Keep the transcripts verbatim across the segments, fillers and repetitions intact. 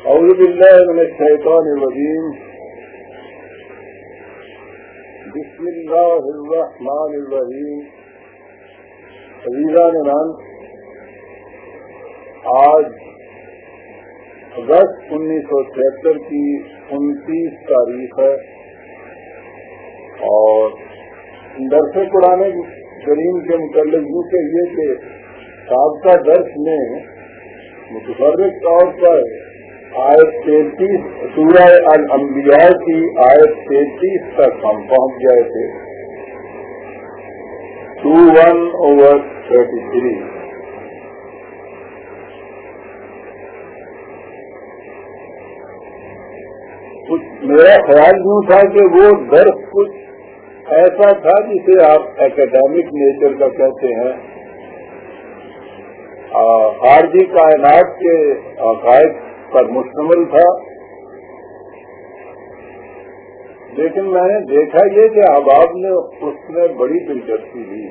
أعوذ بالله من الشيطان الرجيم. بسم الله الرحمن الرحيم. عزیزان من، آج اگست انیس سو چھہتر کی انتیس تاریخ ہے اور درس قرآن کریم کے متعلق یوں کہیے کہ سابقہ درس میں متفرق طور پر آیت تینتیس سورہ الانبیاء کی آیت تینتیس تک ہم پہنچ گئے تھے. Two one over thirty three. کچھ میرا خیال یوں تھا کہ وہ درس کچھ ایسا تھا جسے آپ اکیڈیمک نیچر کا کہتے ہیں، خارجی کائنات کے عقائد پر مشتمل تھا. لیکن میں نے دیکھا یہ کہ احباب نے اس میں بڑی دلچسپی لی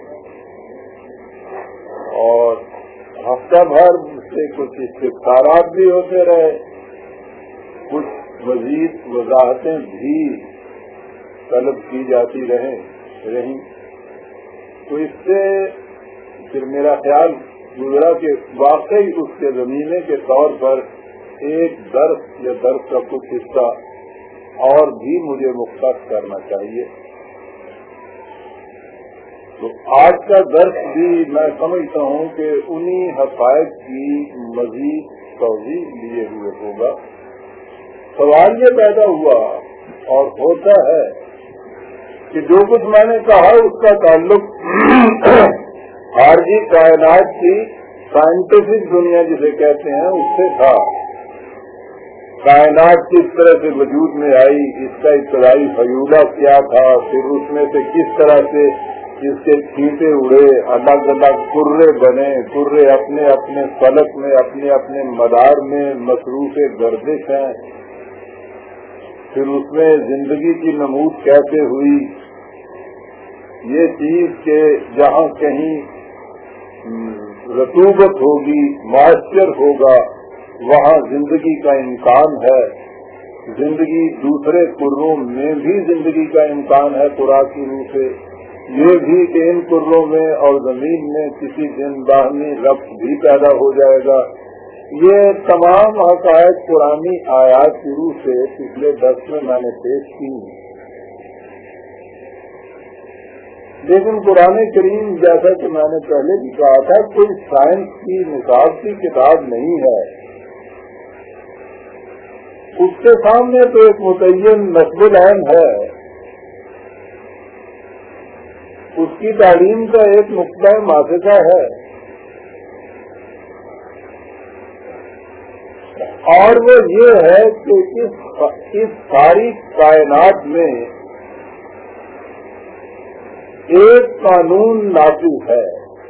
اور ہفتہ بھر سے کچھ استفسارات بھی ہوتے رہے، کچھ مزید وضاحتیں بھی طلب کی جاتی رہے رہیں تو اس سے پھر میرا خیال گزرا کہ واقعی اس کے زمینے کے طور پر ایک درس یا درس کا کچھ حصہ اور بھی مجھے مختص کرنا چاہیے. تو آج کا درس بھی میں سمجھتا ہوں کہ انہی حقائق کی مزید توضیح لیے ہوئے ہوگا. سوال یہ پیدا ہوا اور ہوتا ہے کہ جو کچھ میں نے کہا اس کا تعلق خارجی کائنات کی سائنٹیفک دنیا جسے کہتے ہیں اس سے تھا. کائنات کس طرح سے وجود میں آئی، اس کا ابتدائی فیولہ کیا تھا، پھر اس میں سے کس طرح سے اس کے چھینٹے اڑے، الگ الگ کرے بنے، کرے اپنے اپنے فلک میں اپنے اپنے مدار میں مصروف گردش ہیں، پھر اس میں زندگی کی نمود کیسے ہوئی. یہ چیز کہ جہاں کہیں رطوبت ہوگی، مائسچر ہوگا، وہاں زندگی کا امکان ہے. زندگی دوسرے کروں میں بھی زندگی کا امکان ہے خوراکی روح سے. یہ بھی کہ ان کروں میں اور زمین میں کسی دن باہمی ربط بھی پیدا ہو جائے گا. یہ تمام حقائق قرآنی آیات شروع سے پچھلے درس میں میں نے پیش کی. لیکن قرآن کریم جیسا کہ میں نے پہلے بھی کہا تھا کوئی سائنس کی نصاب کی کتاب نہیں ہے. اس کے سامنے تو ایک متعین نصب العین ہے، اس کی تعلیم کا ایک نقطہ ماسکہ ہے اور وہ یہ ہے کہ اس اس ساری کائنات میں ایک قانون نافذ ہے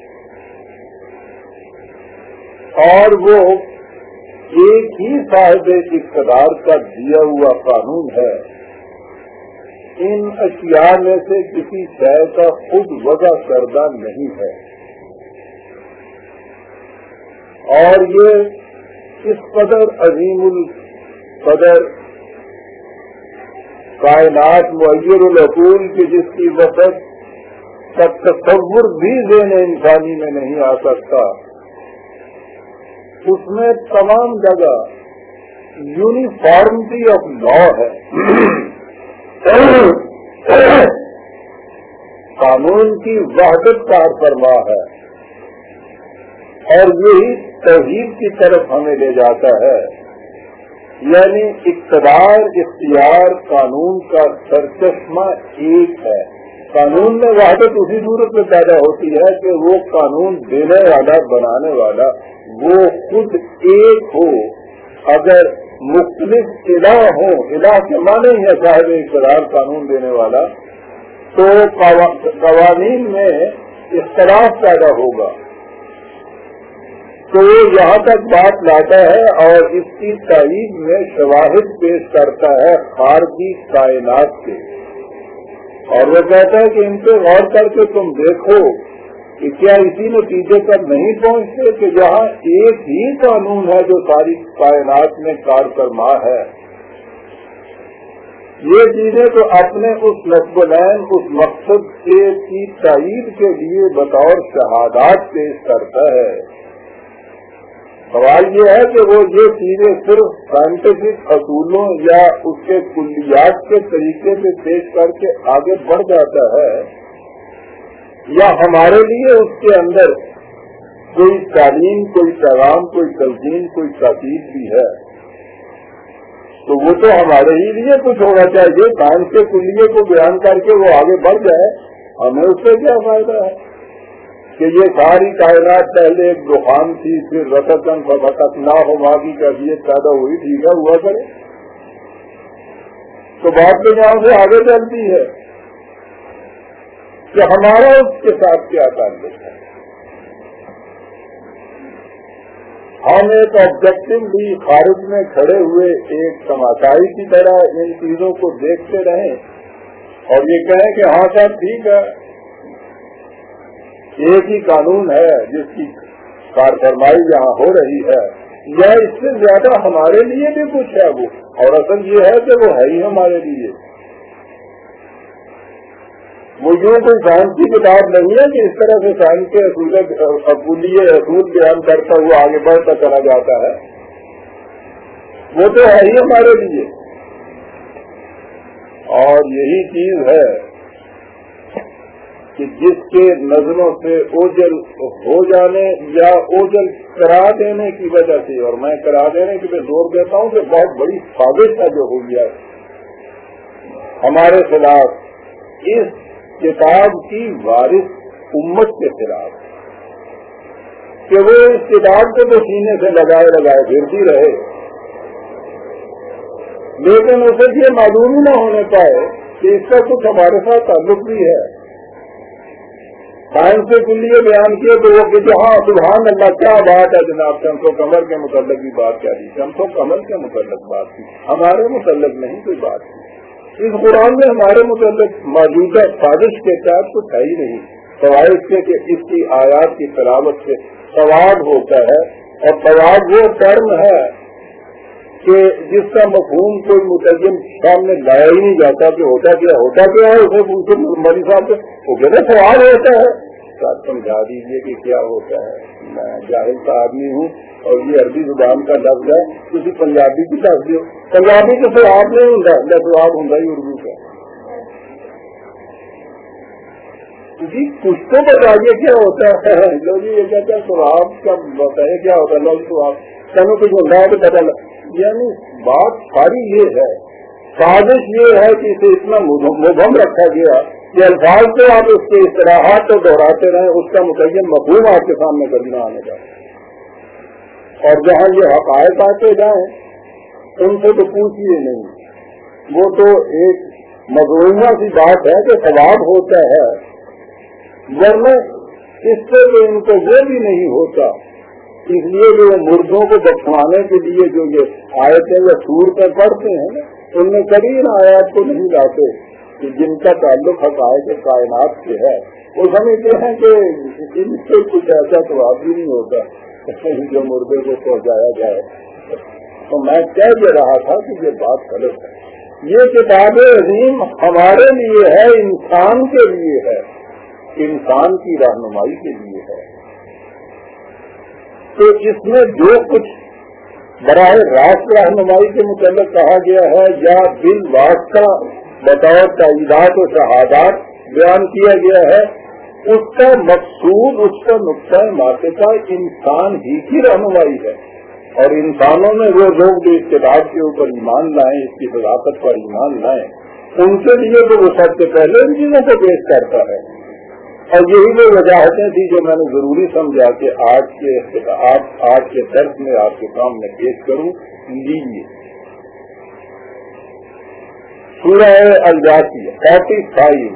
اور وہ ایک ہی صاحب اقتدار کا دیا ہوا قانون ہے. ان اشیاء میں سے کسی شے کا خود وضع کردہ نہیں ہے اور یہ اس قدر عظیم القدر کائنات معیر العقول کی جس کی وسعت کا تصور بھی ذہن انسانی میں نہیں آ سکتا، اس میں تمام جگہ یونیفارمٹی آف لا ہے. قانون کی وحدت کار فرما ہے اور یہی توحید کی طرف ہمیں لے جاتا ہے. یعنی اقتدار اختیار قانون کا سرچشمہ ایک ہے. قانون میں وحدت اسی صورت میں پیدا ہوتی ہے کہ وہ قانون دینے والا بنانے والا وہ خود ایک ہو. اگر مختلف الہ ہو، الہ کے معنی ہی ہے صاحب اقتدار قانون دینے والا، تو قوانین میں اختلاف پیدا ہوگا. تو یہاں تک بات لاتا ہے اور اس کی تائید میں شواہد پیش کرتا ہے خارجی کائنات کے، اور وہ کہتا ہے کہ ان پہ غور کر کے تم دیکھو کہ کیا اسی نتیجے پر نہیں پہنچتے کہ جہاں ایک ہی قانون ہے جو ساری کائنات میں کار فرما ہے، یہ چیزیں تو اپنے اس نصب العین اس مقصد کے کی تائید کے لیے بطور شہادات پیش کرتا ہے۔ سوال یہ ہے کہ وہ یہ چیزیں صرف سائنٹیفک اصولوں یا اس کے کلیات کے طریقے سے پیش کر کے آگے بڑھ جاتا ہے، یا ہمارے لیے اس کے اندر کوئی تعلیم، کوئی پیغام، کوئی تلقین، کوئی تاکید بھی ہے؟ تو وہ تو ہمارے ہی لیے کچھ ہونا چاہیے۔ سائنس کے کلیے کو بیان کر کے وہ آگے بڑھ جائے، ہمیں اس سے کیا فائدہ ہے کہ یہ ساری کائنات پہلے ایک دخان تھی، پھر رتن فقط نہ ہو ماں کی کیفیت پیدا ہوئی، ٹھیک ہے، ہوا کرے، تو بات تو یہاں سے آگے چلتی ہے کہ ہمارا اس کے ساتھ کیا تعلق ہے۔ ہم ایک آبجیکٹولی خارج میں کھڑے ہوئے ایک تماشائی کی طرح ان چیزوں کو دیکھتے رہیں اور یہ کہیں کہ ہاں صاحب ٹھیک ہے، ایک ہی قانون ہے جس کی کار فرمائی یہاں ہو رہی ہے، یا اس سے زیادہ ہمارے لیے بھی کچھ ہے وہ، اور اصل یہ ہے کہ وہ ہے ہی ہمارے لیے۔ وہ یوں کوئی سائنس کی کتاب نہیں ہے کہ اس طرح سے سائنس کے اصول اقولیے اصول بیان کرتا ہوا آگے بڑھتا چلا جاتا ہے، وہ تو ہے ہی ہمارے لیے۔ اور یہی چیز ہے کہ جس کے نظروں سے اوجل ہو جانے یا اوجل کرا دینے کی وجہ سے، اور میں کرا دینے کے لیے زور دیتا ہوں کہ بہت بڑی سازش ہے جو ہوئی ہے ہمارے خلاف، اس کتاب کی وارث امت کے خلاف، کہ وہ اس کتاب کو تو سینے سے لگائے لگائے پھرتی رہے، لیکن اسے یہ معلوم ہی نہ ہونے پائے کہ اس کا کچھ ہمارے ساتھ تعلق بھی ہے۔ سائنس کے کلیے بیان کیے تو وہ کہ جہاں سبحان اللہ کیا بات ہے جناب، شمس و قمر کے متعلق بھی بات کیا دی، شمس و قمر کے متعلق بات کی، ہمارے متعلق نہیں کوئی بات کی۔ اس قرآن میں ہمارے متعلق موجودہ سازش کے تحت کچھ ہے ہی نہیں، سوائے اس کے کہ اس کی آیات کی تلاوت سے ثواب ہوتا ہے، اور ثواب وہ ٹرم ہے کہ جس کا مفہوم کوئی مترجم سامنے لایا ہی نہیں جاتا کہ ہوتا کیا ہوتا کیا ہے، اسے پوچھو مودی صاحب سے، وہ کہتے سوال ہوتا ہے، ساتھ سمجھا دیجیے کہ کیا ہوتا ہے، میں جاہل کا آدمی ہوں اور یہ عربی زبان کا لفظ ہے، کسی پنجابی کی لفظ ہو، پنجابی کے سواب نہیں ہوں گا، سواب ہوں گا ہی اردو کا۔ جی کچھ تو بتائیے کیا ہوتا ہے، لو جی یہ کہتا ہے سواب کا بتائیے کیا ہوتا ہے، لو جی سواب کہیں کچھ ہوتا ہے تو پتہ لگ، یعنی بات ساری یہ ہے، سازش یہ ہے کہ اسے اتنا مبہم رکھا گیا کہ الفاظ کو آپ اس کے اصطلاحات کو دہراتے رہیں، اس کا متعین مفہوم آپ کے سامنے کبھی نہ آنے کا، اور جہاں یہ حقائق آتے جائیں ان سے تو پوچھیے نہیں، وہ تو ایک مضمونہ سی بات ہے کہ ثواب ہوتا ہے، ورنہ اس سے تو ان کو وہ بھی نہیں ہوتا۔ اس لیے جو مردوں کو دفنانے کے لیے جو یہ آیتیں یا سور پر پڑھتے ہیں ان میں کبھی ان آیات کو نہیں لاتے کہ جن کا تعلق حقائق کائنات سے ہے، وہ سمجھتے ہیں کہ ان سے کچھ ایسا ثواب بھی نہیں ہوتا جو مردے کو پہنچایا جائے۔ تو میں کہہ دے رہا تھا کہ یہ بات غلط ہے، یہ کتاب عظیم ہمارے لیے ہے، انسان کے لیے ہے، انسان کی رہنمائی کے لیے ہے۔ تو اس میں جو کچھ براہ راست رہنمائی کے متعلق کہا گیا ہے یا بالواسطہ بطور تائیدات و شہادات بیان کیا گیا ہے، اس کا مقصود، اس کا نقطہ مارکا انسان ہی کی رہنمائی ہے، اور انسانوں میں وہ لوگ جو اس کتاب کے اوپر ایمان لائیں، اس کی صداقت پر ایمان لائیں، ان کے لیے تو وہ سب سے پہلے ان چیزوں کو پیش کرتا ہے۔ اور یہی وہ وجاہتیں تھی جو میں نے ضروری سمجھا کہ آج کے آپ آج کے درس میں آپ کے سامنے پیش کروں۔ لیجیے سورہ الجاثیہ فورٹی فائیو،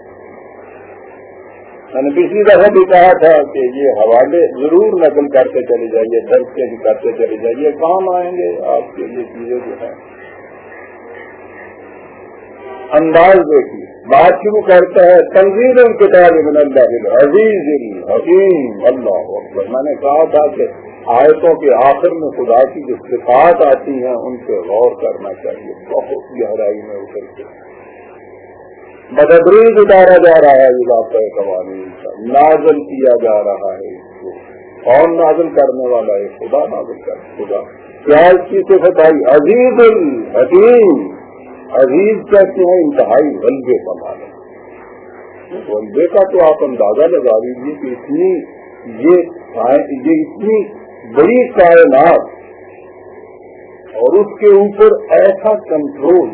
میں نے پچھلی دفعہ بھی کہا تھا کہ یہ حوالے ضرور نقل کرتے چلے جائیے، درس کے بھی کرتے چلے جائیے، کام آئیں گے آپ کے یہ چیزیں جو ہیں۔ انداز دیکھیے، بات شروع کرتا ہے تنزیل الکتاب من اللہ العزیز الحکیم، اللہ اکبر۔ میں نے کہا تھا کہ آیتوں کے آخر میں خدا کی جو صفات آتی ہیں ان پہ غور کرنا چاہیے، بہت گہرائی میں اتر کے بدتدریج اتارا جا رہا ہے اضافہ قوانین کا، نازل کیا جا رہا ہے اس کو۔ کون نازل کرنے والا ہے؟ خدا نازل کر خدا۔ کیا اس کی صفت آئی؟ عزیز الحکیم۔ عزیز کہتے ہیں انتہائی غلبے کا معنی۔ غلبے کا تو آپ اندازہ لگا لیجیے کہ اتنی یہ یہ اتنی بڑی کائنات اور اس کے اوپر ایسا کنٹرول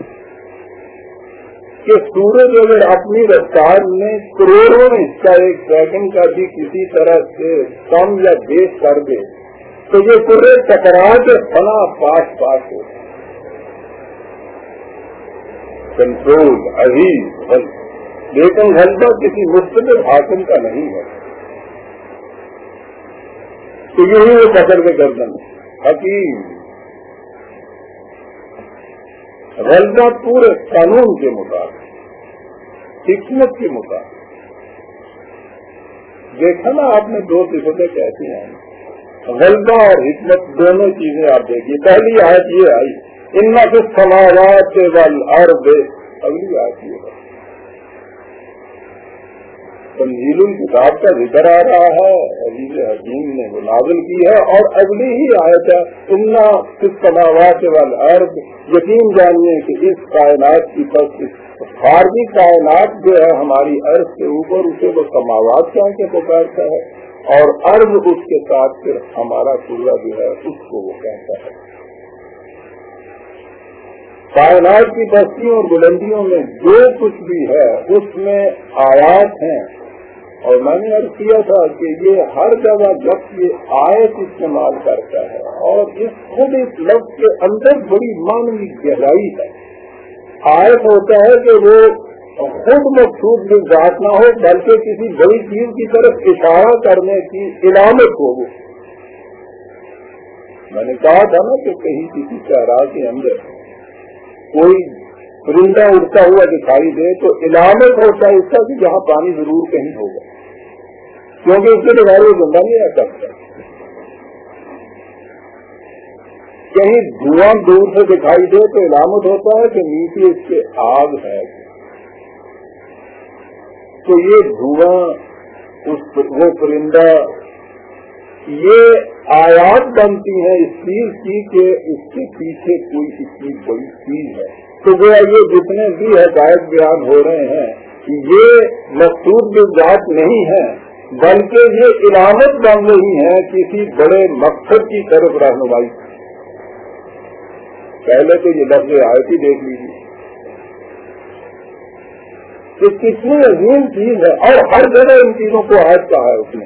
کہ سورج اگر اپنی رفتار میں کروڑوں حصہ ایک سیکنڈ کا بھی کسی طرح سے کم یا بیش کر دے تو یہ پورے ٹکرا کے فنا پاس پاس ہو۔ کنٹرول عزیز غلط، لیکن غلبہ کسی مستقل حاکم کا نہیں ہے، تو یہی وہ پکڑ کے گردن حکیم۔ غلبہ پورے قانون کے مطابق، حکمت کے مطابق۔ دیکھا نا آپ نے دو صفتیں کیسی ہیں، غلبہ اور حکمت دونوں چیزیں آپ دیکھیے۔ پہلی آیت یہ آئی ان فی السماوات والارض، اگلی آیت یہ ہے تنزیل الکتاب کا ذکر آ رہا ہے، عزیز حکیم نے وہ نازل کی ہے، اور اگلی ہی آیت ہے ان فی السماوات والارض، یقین جانیے کہ اس کائنات کی پس خارجی کائنات جو ہے ہماری ارض کے اوپر، اسے وہ سماوات کہہ کے پکارتا ہے، اور ارض اس کے ساتھ پھر ہمارا سورہ جو ہے اس کو وہ کہتا ہے۔ کائنات کی بستیوں اور بلندیوں میں جو کچھ بھی ہے اس میں آیات ہیں، اور میں نے عرض کیا تھا کہ یہ ہر جگہ جب یہ آیت استعمال کرتا ہے، اور اس خود اس لفظ کے اندر بڑی معنوی گہرائی ہے۔ آیت ہوتا ہے کہ وہ خود مقصود بھی ذات نہ ہو بلکہ کسی بڑی چیز کی طرف اشارہ کرنے کی علامت ہو۔ وہ میں نے کہا تھا نا کہ کہیں کسی صحرا کے اندر کوئی پرندہ اڑتا ہوا دکھائی دے تو علامت ہوتا ہے اس کا کہ جہاں پانی ضرور کہیں ہوگا، کیونکہ اس کے بغیر وہ زندہ نہیں رہ سکتا۔ کہیں دھواں دور سے دکھائی دے تو علامت ہوتا ہے کہ نیچے اس کے آگ ہے، تو یہ دھواں اس وہ پرندہ، یہ آیات بنتی ہیں اس چیز کی کہ اس کے پیچھے کوئی اتنی بڑی چیز ہے۔ تو وہ یہ جتنے بھی حقائق بیان ہو رہے ہیں یہ مقصود ذات نہیں ہے بلکہ یہ علامت بن رہی ہے کسی بڑے مقصد کی طرف رہنمائی۔ پہلے تو یہ لفظ آیت ہی دیکھ لیجیے کہ کتنی عظیم چیز ہے، اور ہر جگہ ان چیزوں کو آیت کہا ہے اس نے۔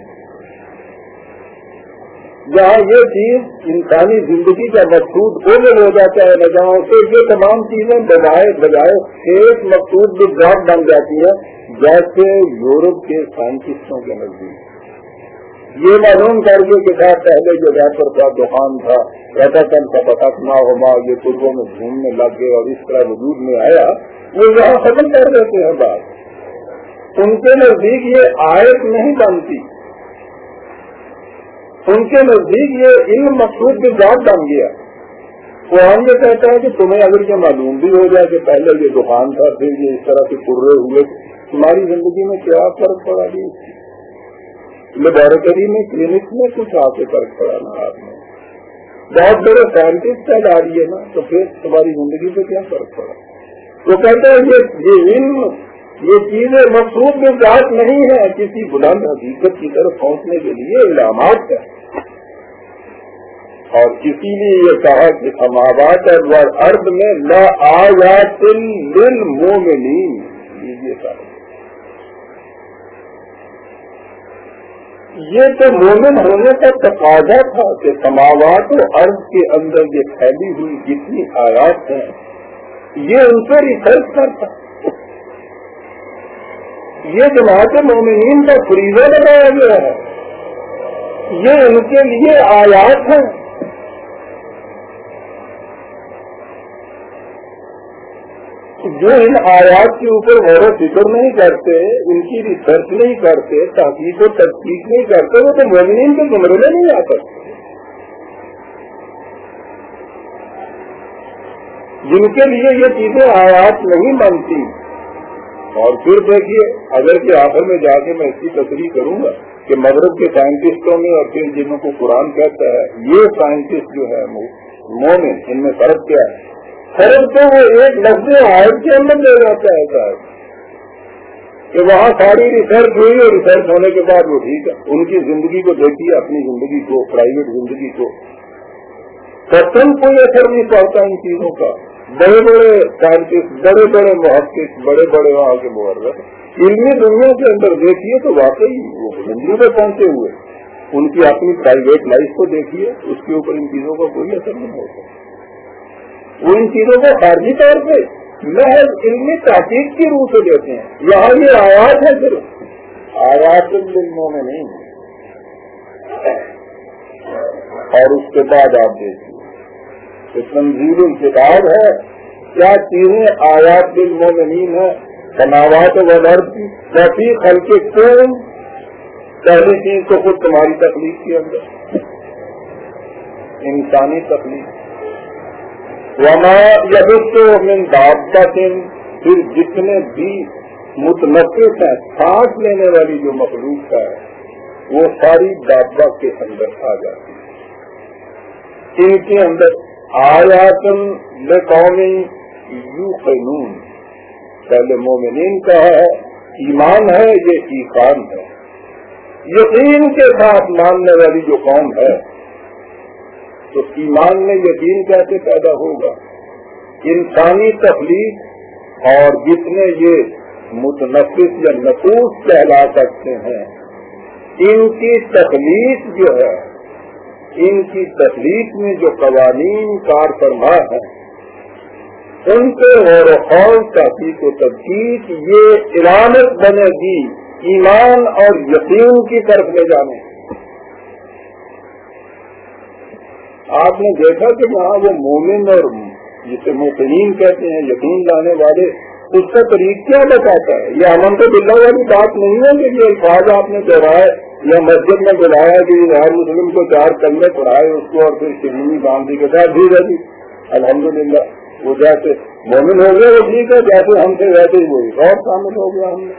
جہاں یہ چیز انسانی زندگی کا مقصود اوجل ہو جاتا ہے نہ جہاں سے یہ تمام چیزیں بجائے بجائے ایک مقصود ذات بن جاتی ہے، جیسے یورپ کے سائنٹسٹوں کے نزدیک یہ معلوم کر کے کہ پہلے جو ریپر کا دکان تھا رتن کا پتک نہ ہوما، یہ تربوں میں گھومنے لگ گئے اور اس طرح وجود میں آیا، وہ یہاں ختم کر دیتے ہیں بات۔ ان کے نزدیک یہ آیت نہیں بنتی، ان کے نزدیک یہ علم مقصود کی ذات بن گیا۔ قرآن یہ کہتا ہے کہ تمہیں اگر یہ معلوم بھی ہو جائے کہ پہلے یہ دکان تھا پھر یہ اس طرح سے پورے ہوئے، تمہاری زندگی میں کیا فرق پڑا گی؟ لیبارٹری میں کلینک میں کچھ آ کے فرق پڑا نا آپ نے، بہت بڑے سائنٹسٹ ہے لا رہی ہے نا، تو پھر تمہاری زندگی پہ کیا فرق پڑا؟ وہ کہتے ہیں یہ یہ علم یہ چیزیں مقصود میں ذات نہیں ہے، کسی بلند حقیقت کی طرف پہنچنے کے لیے علامات ہے۔ اور اسی لیے یہ کہا کہ سماوات اور ارض میں لا آیات للمؤمنین، یہ کہا یہ تو مومن ہونے کا تقاضا تھا کہ سماوات و ارض کے اندر یہ پھیلی ہوئی جتنی آیات ہیں یہ ان پر ریسرچ کرتا، یہ جماعت مومنین کا فریضہ لگایا گیا ہے، یہ ان کے لیے آیات ہیں۔ جو ان آیات کے اوپر غور و فکر نہیں کرتے، ان کی ریسرچ نہیں کرتے، تحقیق و تحقیق نہیں کرتے، وہ تو مومنین کے زمرے میں نہیں آ سکتے. جن کے لیے یہ چیزیں آیات نہیں بنتی. اور پھر دیکھیے، اگر کہ آخر میں جا کے میں اس کی تصریح کروں گا کہ مغرب کے سائنٹسٹوں میں اور پھر جنہوں کو قرآن کہتا ہے، یہ سائنٹسٹ جو ہے مومن، ان میں فرق کیا ہے؟ فرق تو وہ ایک لفظ آیت کے اندر لے جاتا ہے صاحب کہ وہاں ساری ریسرچ ہوئی اور ریسرچ ہونے کے بعد وہ ٹھیک ہے. ان کی زندگی کو دیکھیے، اپنی زندگی کو، پرائیویٹ زندگی کو، قسم کوئی اثر نہیں پڑتا ان چیزوں کا. بڑے بڑے سائنٹسٹ، بڑے بڑے محقق، بڑے بڑے وہاں کے مورخ علمی دنیا کے اندر دیکھیے تو واقعی وہ زندگی پہ پہنچے ہوئے. ان کی اپنی پرائیویٹ لائف کو دیکھیے، اس کے اوپر ان چیزوں کا کوئی اثر نہیں ہوتا. وہ ان چیزوں کو خارجی طور پہ محض علمی تحقیق کی روح سے دیتے ہیں. یہاں یہ آیات ہے، صرف آیات علموں میں نہیں. اور اس کے بعد آپ دیکھیے کہ تنزیل الکتاب ہے، کیا چیزیں آیات بالمومنین ہے. سماوات والارض کی کیسی خلق کون، پہلی چیز تو خود تمہاری تخلیق کے اندر انسانی تخلیق. وما یبث من دابۃ، پھر جتنے بھی متنفس ہیں، سانس لینے والی جو مخلوق ہے وہ ساری دابہ کے اندر آ جاتی ہے. ان کے اندر آیات لقوم یوقنون، پہلے مومنین کا ہے، ایمان ہے، یہ ایقان ہے. یقین کے ساتھ ماننے والی جو قوم ہے، تو ایمان میں یقین کیسے پیدا ہوگا؟ انسانی تخلیق اور جتنے یہ متنفس یا نفوس کہلا سکتے ہیں، ان کی تخلیق جو ہے، ان کی تخلیق میں جو قوانین کار فرما ہے، ان کے غور و خوض، تحقیق و تدقیق، یہ علامت بنے گی ایمان اور یقین کی طرف لے جانے. آپ نے دیکھا کہ وہاں وہ مومن اور جسے موقنین کہتے ہیں، یقین لانے والے، اس کا طریق کیا بتاتا ہے؟ یہ امن تو باللہ والی بات نہیں ہے کہ یہ الفاظ آپ نے دہرائے یا مسجد میں بلایا کہ ہر مسلم کو چار کلمے پڑھائے اس کو اور پھر شرینی باندھی کے ساتھ بھی رہی. الحمدللہ وہ جیسے مومن ہو گئے وہ ٹھیک ہے، جیسے ہم سے ویسے ہی وہی اور شامل ہو گیا. ہم نے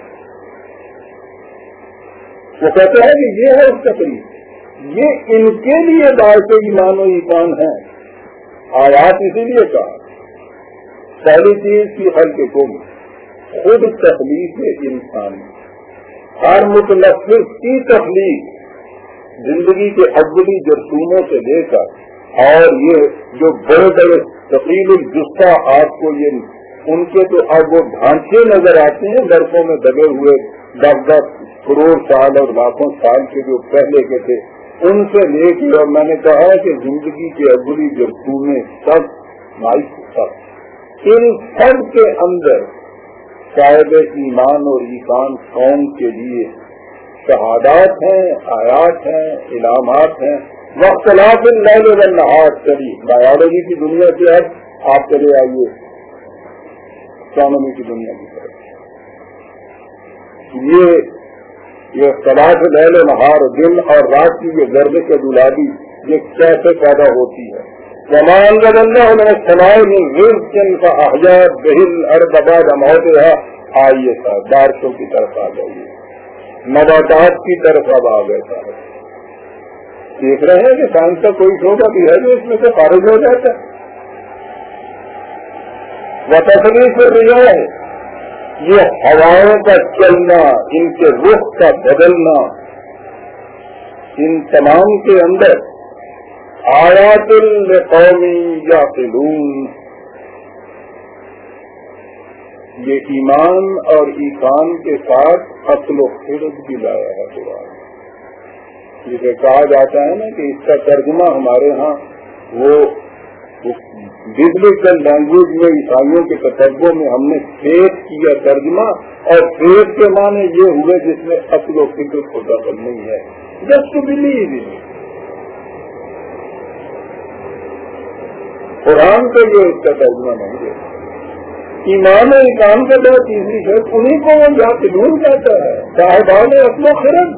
وہ کہتے ہیں کہ یہ ہے اس کا طریق. یہ ان کے لیے باعث ایمان و ایمان ہے. آیات اسی لیے کہا پہلی چیز کی خلق کو خود تخلیق انسان، ہر متنفس کی تخلیق زندگی کے اولی جرسوموں سے لے کر اور یہ جو بڑے بڑے ثقیل الجثہ آپ کو یہ ان کے تو اب وہ ڈھانچے نظر آتے ہیں برفوں میں دبے ہوئے، دس دس کروڑ سال اور لاکھوں سال کے جو پہلے کے تھے، ان سے لے کے، اور میں نے کہا کہ زندگی کے اولی جرسومے سب مائک سب ان سب کے اندر صاحب ایمان اور ایمان قوم کے لیے شہادات ہیں، آیات ہیں، علامات ہیں. واختلاف اللیل والنہار چلی بایولوجی کی دنیا سے اب آپ چلے آئیے اسٹرانومی کی دنیا کی طرف. یہ یہ اختلاف لیل و نہار، دن اور رات کی یہ گردش دلابی یہ کیسے پیدا ہوتی ہے؟ وما انزل اللہ من السماء من رزق فاحیا به الارض بعد موتها. آئیے صاحب بارشوں کی طرف آ جائیے، نباتات کی طرف اب آ گئے صاحب. دیکھ رہے ہیں کہ سائنس کا کوئی شعبہ بھی ہے جو اس میں سے خارج ہو جاتا ہے. وتصریف الرياح، یہ ہواؤں کا چلنا، ان کے رخ کا بدلنا، ان تمام کے اندر آیات لقوم یعقلون، یہ ایمان اور ایمان کے ساتھ عقل و خرد بھی لایا ہے قرآن. جسے کہا جاتا ہے نا کہ اس کا ترجمہ ہمارے ہاں وہ ببلیکل لینگویج میں عیسائیوں کے کتبوں میں ہم نے فیتھ کیا ترجمہ، اور فیتھ کے معنی یہ ہوئے جس میں عقل و فکر کو دخل نہیں ہے، جسٹ ٹو بلیو. قرآن کو یہ اس کا ترجمہ نہیں ہے. ایمان و ایمان کے بعد تیسری شرط انہیں کو وہ جاہدون کہتا ہے، صاحبان اصل و خرد.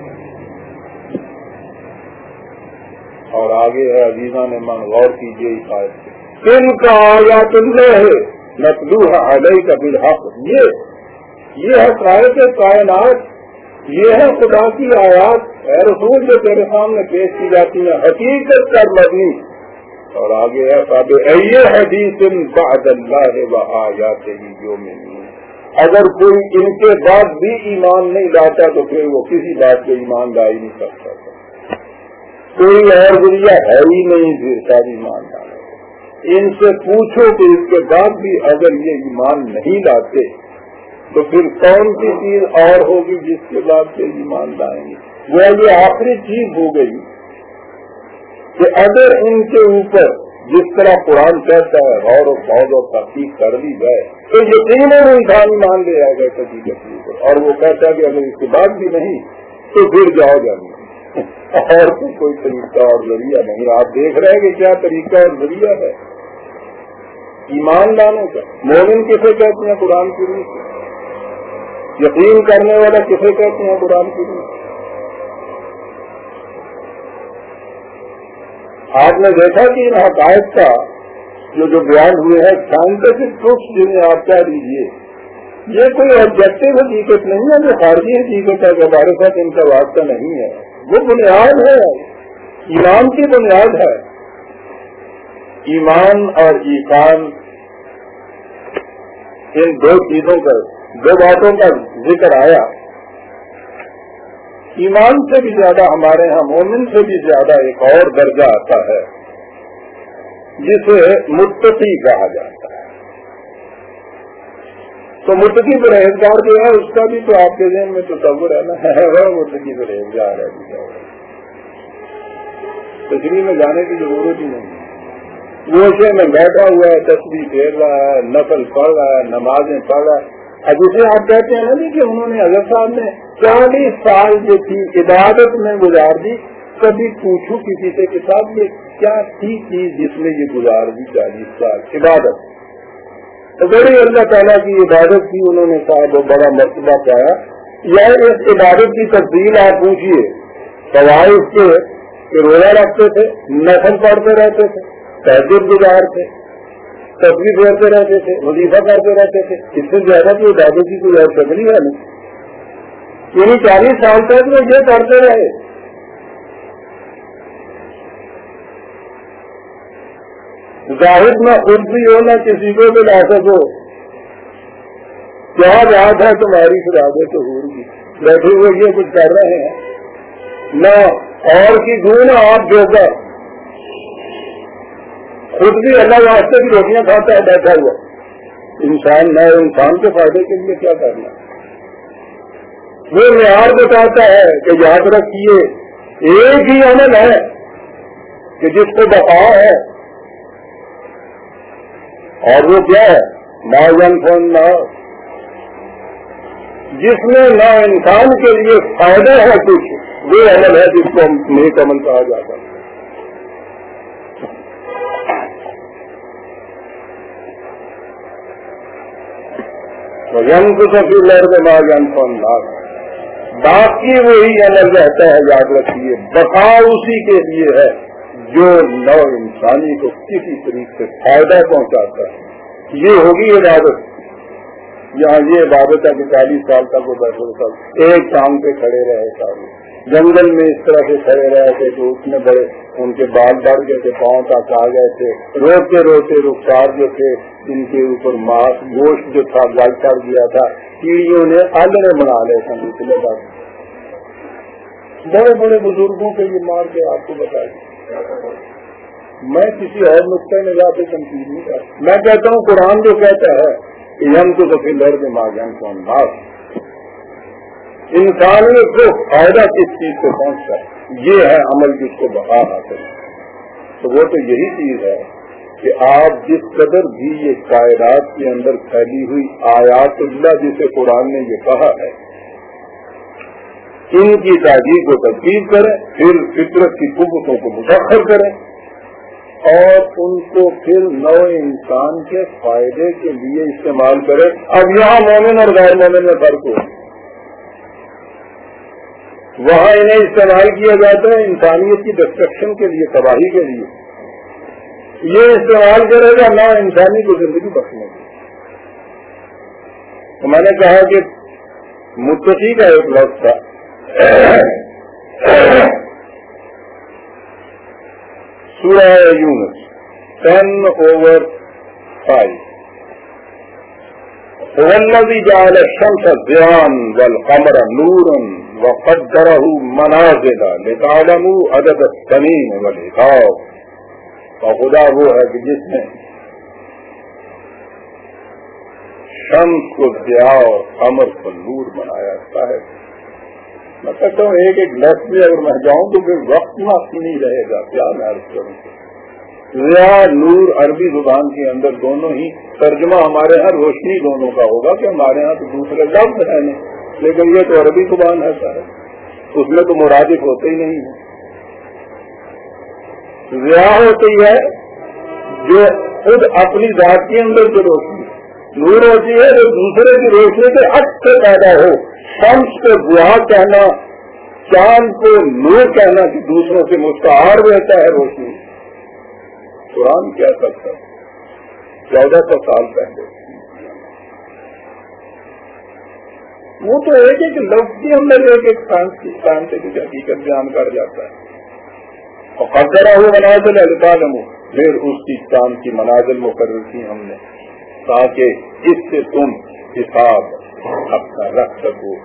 اور آگے ہے عزیزاں نے من غور کیجیے اس آیت سے، ان کا آیات اللہ ہے نتلوها علیک بالحق. یہ یہ حقائق کائنات، یہ ہے خدا کی آیات اے رسول جو تیرے سامنے پیش کی جاتی ہیں، حقیقت پر مبنی. اور آگے ہے فَبِأَيِّ حَدِيثٍ بَعْدَ اللَّهِ وَآيَاتِهِ يُؤْمِنُونَ. اگر کوئی ان کے بعد بھی ایمان نہیں لاتا تو پھر وہ کسی بات پہ ایمان لا ہی نہیں سکتا. کوئی اور ذریعہ ہے ہی نہیں پھر ساری ایمان لانا. ان سے پوچھو کہ اس کے بعد بھی اگر یہ ایمان نہیں لاتے تو پھر کون سی چیز اور ہوگی جس کے بعد سے ایمان لائیں گے. وہ یہ آخری چیز ہو گئی کہ اگر ان کے اوپر جس طرح قرآن کہتا ہے غور و خوض اور تحقیق کر لی جائے تو یقیناً انسان مان لے آئے گا کسی کے اوپر. اور وہ کہتا ہے کہ اگر اس کے بعد بھی نہیں تو پھر جاؤ جانے اور تو کوئی طریقہ اور ذریعہ نہیں. آپ دیکھ رہے ہیں کہ کیا طریقہ اور ذریعہ ہے ایمان لانے کا. مومن کسے کہتے ہیں؟ قرآن کی روح سے. یقین کرنے والا کسے کہتے ہیں؟ قرآن کی روح. آپ نے دیکھا کہ ان حقائق کا جو جو بیان ہوئے ہیں سائنٹیفک پروفس جنہیں آپ کہہ دیجیے، یہ کوئی آبجیکٹو حقیقت نہیں ہے جو خارجی حقیقت ہے کہ ہمارے ساتھ ان کا واسطہ نہیں ہے. وہ بنیاد ہے، ایمان کی بنیاد ہے. ایمان اور ایمان ان دو چیزوں کا، دو باتوں کا ذکر آیا. ایمان سے بھی زیادہ ہمارے ہاں مومن سے بھی زیادہ ایک اور درجہ آتا ہے جسے متقی کہا جاتا ہے. تو متقی پرہیزگار جو ہے اس کا بھی تو آپ کے ذہن میں تصور ہے نا، ہے وہ متقی پرہیزگار ہے. تشریح میں جانے کی ضرورت ہی نہیں. گوشے میں بیٹھا ہوا ہے، تسبیح پھیر رہا ہے، نفل پڑھ رہا ہے، نمازیں پڑھ رہا ہے. اب جسے آپ کہتے ہیں نا جی کہ انہوں نے حضرت صاحب نے چالیس سال جو تھی عبادت میں گزار دی. کبھی پوچھو کسی سے کہ صاحب یہ کیا تھی چیز جس میں یہ گزار دی چالیس سال عبادت؟ تو بڑی اللہ تعالیٰ کی عبادت کی انہوں نے صاحب بڑا مرتبہ پایا. یا اس عبادت کی تفصیل آپ پوچھیے. فوائد کے کہ روزہ رکھتے تھے، نفل پڑھتے رہتے تھے، تہجد گزار تھے، تصویر پڑھتے رہتے تھے، وظیفہ کرتے رہتے تھے. اس سے زیادہ کی عبادت کی کوئی اور شکل ہے نہیں. یعنی چالیس سال تک وہ یہ کرتے رہے. ظاہر نہ خود بھی ہو نہ کسی کو بھی لا سکو. کیا بات ہے تمہاری خرابے تو ہو گی بیٹھے ہوئے یہ کچھ کر رہے ہیں نہ اور کی دھو نہ آپ جو کر خود بھی اللہ واسطے کی روٹیاں کھاتا ہے بیٹھا ہوا انسان. نہ انسان کے فائدے کے لیے کیا کرنا. وہ معیار بتاتا ہے کہ یاد رکھیے ایک ہی عمل ہے کہ جس کو بقا ہے اور وہ کیا ہے ماجن فون نہ جس میں نہ انسان کے لیے فائدہ ہے کچھ. وہ عمل ہے جس کو نیک عمل کہا جاتا ہے. جن کو سفی لڑ کے بعد جن فون نہ باقی وہی عمل رہتا ہے. یاد رکھیے بقا اسی کے لیے ہے جو نو انسانی کو کسی طریقے سے فائدہ پہنچاتا ہے. یہ ہوگی عبادت. یہاں یہ عبادت ہے کہ چالیس سال تک وہ بیٹھے سب ایک کام پہ کھڑے رہے. سارے جنگل میں اس طرح سے کھڑے رہے تھے تو اس میں بڑے ان کے بال بڑھ گئے تھے، پاؤں تک آ گئے تھے. روتے روتے رخسار جو تھے ان کے اوپر ماس گوشت جو تھا گل چڑھ گیا تھا. کیڑیوں نے آلنے بنا لے تھے. پچھلے بار بڑے بڑے بزرگوں کے یہ مار کے آپ کو بتایا. میں کسی اور نقطۂ نظر سے تنقید نہیں کرتا. میں کہتا ہوں قرآن جو کہتا ہے کہ ہم تو کبھی لڑ کے مار جان کون بات انسانیت کو فائدہ کس چیز سے پہنچتا ہے یہ ہے عمل جس کو بقا حاصل ہے. تو وہ تو یہی چیز ہے کہ آپ جس قدر بھی یہ کائنات کے اندر پھیلی ہوئی آیات اللہ جسے قرآن نے یہ کہا ہے ان کی تحقیق کو تجدید کریں، پھر فطرت کی قوتوں کو متاثر کریں اور ان کو پھر نو انسان کے فائدے کے لیے استعمال کرے. اب یہاں مومن اور غیر مومن میں فرق ہو. وہاں انہیں استعمال کیا جاتا ہے انسانیت کی ڈسٹرکشن کے لیے، تباہی کے لیے. یہ استعمال کرے گا نہ انسانی کو زندگی بخشنے کی. تو میں نے کہا کہ متقی کا ایک لفظ تھا سورہ یونس ٹین اوور فائیو. والذی جعل الشمس ضیاء والقمر نورا وقدره منازل لتعلموا عدد السنین والحساب. اور خدا وہ ہے کہ جس نے شمس کو ضیاء اور قمر کو نور بنایا ہے. میں کہتا ہوں ایک ایک لفظ میں اگر میں جاؤں تو پھر وقت باقی نہیں رہے گا. کیا میں عرض کروں؟ ضیاء نور عربی زبان کے اندر دونوں ہی ترجمہ ہمارے ہاں روشنی دونوں کا ہوگا کہ ہمارے ہاں تو دوسرے لفظ ہے نہیں، لیکن یہ تو عربی زبان ہے سر، اس میں تو مرادف ہوتے ہی نہیں ہے. ضیاء ہوتی ہے جو خود اپنی ذات کے اندر جو روشنی، نور ہوتی ہے جو دوسرے کی روشنی کے عکس سے پیدا ہو. شمس کو ضیاء کہنا، چاند کو نور کہنا کہ دوسروں سے مستعار رہتا ہے روشنی. قرآن کیا کرتا ہے چودہ سو سال پہلے. وہ تو ایک ایک لفظ کے اندر ایک ایک سائنٹفک حقیقت بیان کر جاتا ہے. اور قدرہ ہو منازل العالم، پھر اس کی چاند کی منازل مقرر کی ہم نے تاکہ اس سے تم حساب اپنا رکھ سکو.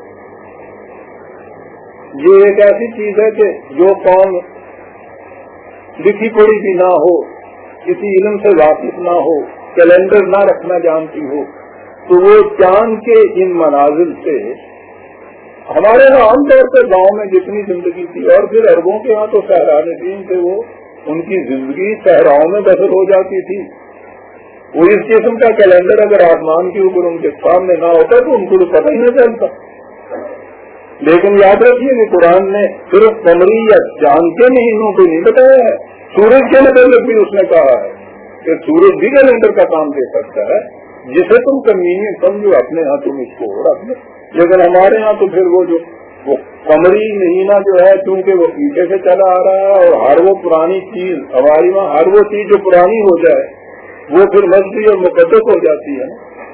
یہ ایک ایسی چیز ہے کہ جو قوم لکھی پڑھی بھی نہ ہو، کسی علم سے واقف نہ ہو، کیلنڈر نہ رکھنا جانتی ہو، تو وہ چاند کے ان منازل سے ہمارے یہاں عام طور پر گاؤں میں جتنی زندگی تھی، اور پھر عربوں کے ہاں تو صحرانشین تھے، وہ ان کی زندگی صحراؤں میں بسر ہو جاتی تھی. وہ اس قسم کا کیلنڈر اگر آسمان کے اوپر ان کے سامنے نہ ہوتا تو ان کو تو پتہ ہی نہ چلتا. لیکن یاد رکھیے کہ قرآن نے صرف قمری یا چاند کے مہینوں کو نہیں بتایا ہے، سورج کے متعلق بھی اس نے کہا ہے کہ سورج بھی کیلنڈر کا کام دے سکتا ہے، جسے تم کنوینئنٹ سمجھو اپنے ہاں تم اس کو رکھ لو. لیکن ہمارے ہاں تو پھر وہ جو وہ قمری مہینہ جو ہے چونکہ وہ پیچھے سے چلا آ رہا ہے، اور ہر وہ پرانی چیز ہماری وہاں ہر وہ چیز جو پرانی ہو جائے وہ پھر مذہبی اور مقدس ہو جاتی ہے.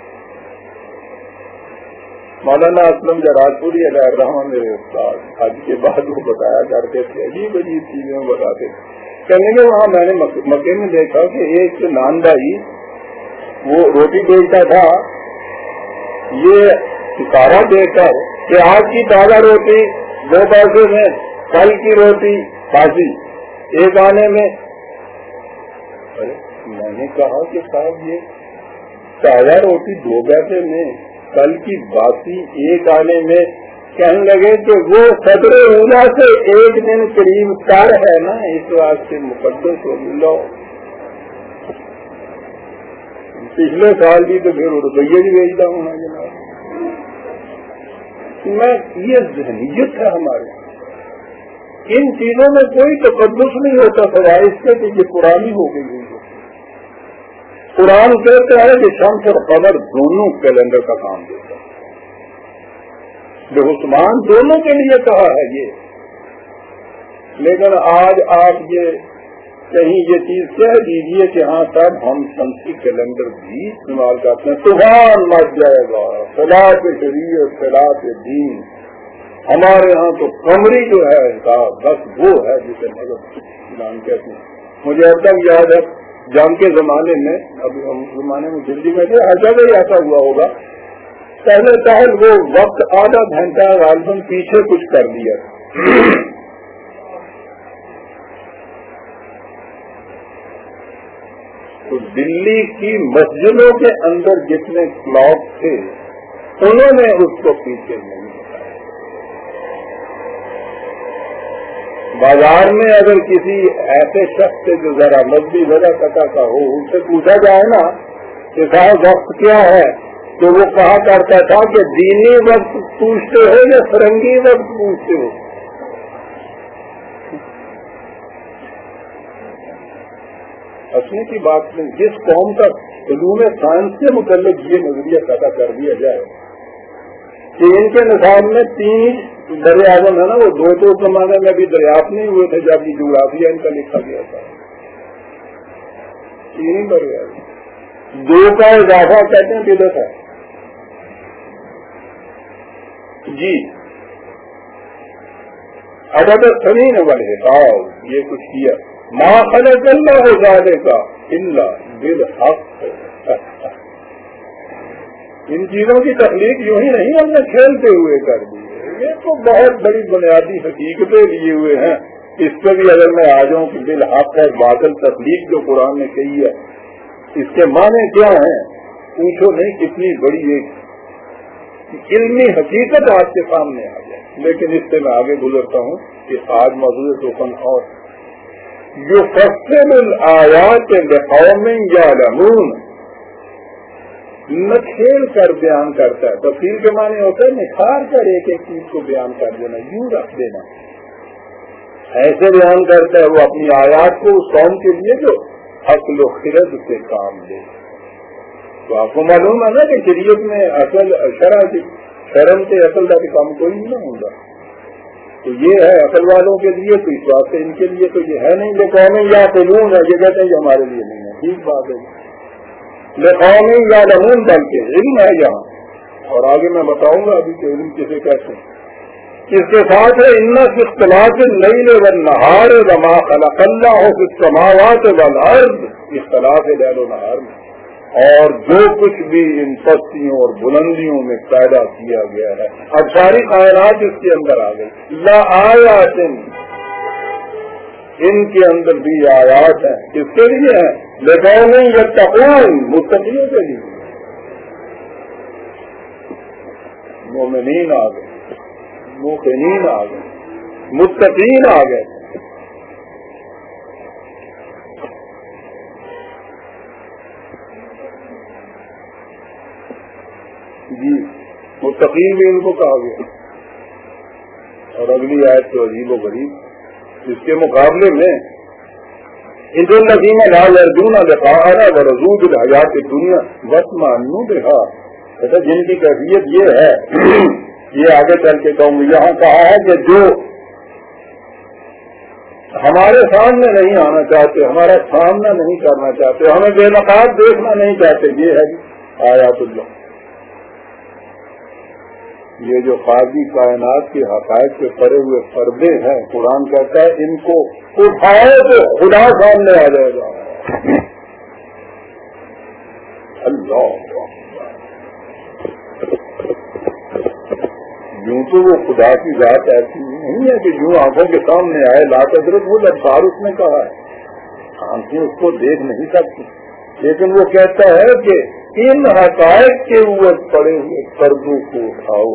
مولانا اسلم جراجپوری علیہ الرحمہ میرے استاد، حج کے بعد وہ بتایا کرتے تھے، عجیب عجیب چیزیں بتاتے تھے. کہنے کے وہاں میں نے مکے میں دیکھا کہ ایک نان بھائی وہ روٹی بیچتا تھا، یہ ستارہ دیکھ کر کہ آج کی تازہ روٹی دو پیسے میں، کل کی روٹی باسی ایک آنے میں. میں نے کہا کہ صاحب یہ تازہ روٹی دو پیسے میں، کل کی باسی ایک آنے میں. کہنے لگے کہ وہ صدر اولا سے ایک دن قریب کر ہے نا، اس واسطے مقدس ہو لو. پچھلے سال بھی تو پھر روپیے بھی بھیجتا ہوں میں جناب. میں یہ ذہنیت ہے ہماری، ان چیزوں میں کوئی تقدس نہیں ہوتا سوائے اس کے کہ یہ پرانی ہو گئی ہوئی ہے. قرآن کہتا ہے کہ شمس اور قمر دونوں کیلنڈر کا کام دیتا ہے، بے عثمان دونوں کے لیے کہا ہے یہ. لیکن آج آپ یہ کہیں یہ چیز کہہ دیجیے کہ ہاں صاحب ہم شمسی کیلنڈر بھی استعمال کرتے ہیں، طوفان مچ جائے گا، خلاف شریعت خلاف دین. ہمارے ہاں تو قمری جو ہے صاحب بس وہ ہے جسے مذہب نام کہتے ہیں. مجھے اب تک یاد ہے جنگ کے زمانے میں، ابھی ہم زمانے میں دلی میں تھے، ہر جگہ ایسا ہوا ہوگا، پہلے پہل وہ وقت آدھا گھنٹہ غالباً پیچھے کچھ کر دیا. تو دلی کی مسجدوں کے اندر جتنے کلاک تھے انہوں نے اس کو پیچھے نہیں بتایا. بازار میں اگر کسی ایسے شخص سے جو ذرا مذہبی وجہ قطع کا ہو، ان سے پوچھا جائے نا کہ صاحب وقت کیا ہے، تو وہ کہا کرتا تھا کہ دینی وقت پوچھتے ہو یا فرنگی وقت پوچھتے ہو. ہنسنے کی بات نہیں. جس قوم کا علوم سائنس سے متعلق یہ نظریہ پیدا کر دیا جائے کہ ان کے نصاب میں تین دریا اعظم ہے نا، وہ دو تو زمانے میں ابھی دریافت نہیں ہوئے تھے جب یہ جغرافیہ ان کا لکھا گیا تھا. تین ہی دریا اعظم، دو کا اضافہ کہتے ہیں بدعت ہے. جی عدد سنین والحساب یہ کچھ کیا. ما خلق اللہ ذالک الا بالحق. ان چیزوں کی تخلیق یوں ہی نہیں ہم نے کھیلتے ہوئے کر دی ہے، یہ تو بہت بڑی بنیادی حقیقتیں لیے ہوئے ہیں. اس پہ بھی اگر میں آ جاؤں کہ بالحق ہے باطل تخلیق جو قرآن نے کہی ہے اس کے معنی کیا ہیں پوچھو نہیں. کتنی بڑی ایک علمی حقیقت آپ کے سامنے آ جائے. لیکن اس سے میں آگے گزرتا ہوں کہ آج موضوع توفن اور جو فصل الآیات لقوم یعلمون نہ کھیل کر بیان کرتا ہے. تفصیل کے معنی ہوتا ہے نکھار کر ایک ایک چیز کو بیان کر دینا، یوں رکھ دینا. ایسے بیان کرتا ہے وہ اپنی آیات کو اس قوم کے لیے جو عقل و خرد سے کام لے. تو آپ کو معلوم ہے نا کہ شریعت میں اصل شرع کی شرم سے اصل کا بھی کام کوئی نہیں ہوگا. تو یہ ہے عقل والوں کے لیے، تو اس واسطے ان کے لیے تو یہ ہے نہیں. جو قومیں یا قلون ہے یہ کہتے ہیں یہ ہمارے لیے نہیں ہے. ٹھیک بات ہے. قومیں یا لمون بلکہ علم ہے یہاں، اور آگے میں بتاؤں گا ابھی کہ علم کسے کہتے ہیں. اس کے ساتھ ہے ان سے اختلاف اللیل والنہار وما خلق اللہ فی السماوات والارض، اختلاف لیل و نہار میں، اور جو کچھ بھی ان پستیوں اور بلندیوں میں پیدا کیا گیا ہے. اب ساری کائنات اس کے اندر آ گئی. لا آیات ان کے اندر بھی آیات ہیں. کس کے لیے ہیں؟ لقوم یتقون، متقیوں کے لیے. مومنین آ گئے، موقنین آ گئے، متقین آ گئے. جی متقین بھی ان کو کہا گیا. اور اگلی آیت تو عجیب و غریب. اس کے مقابلے میں ان الذین لا یرجون لقاءنا ورضوا بالحیاۃ الدنیا واطمأنوا بها، کہتا جن کی کیفیت یہ ہے یہ آگے چل کے کہوں گی. یہاں کہا ہے کہ جو ہمارے سامنے نہیں آنا چاہتے، ہمارا سامنا نہیں کرنا چاہتے، ہمیں بے نقاب دیکھنا نہیں چاہتے، یہ ہے آیات اللہ. یہ جو خارجی کائنات کے حقائق سے پڑے ہوئے پردے ہیں، قرآن کہتا ہے ان کو اٹھائے تو خدا سامنے آ جائے گا. اللہ یوں تو وہ خدا کی ذات ایسی نہیں ہے کہ یوں آنکھوں کے سامنے آئے. لا تدرک وہ ابصار اس نے کہا ہے، آنکھیں اس کو دیکھ نہیں سکتی. لیکن وہ کہتا ہے کہ ان حقائق کے اوپر پڑے ہوئے پردوں کو اٹھاؤ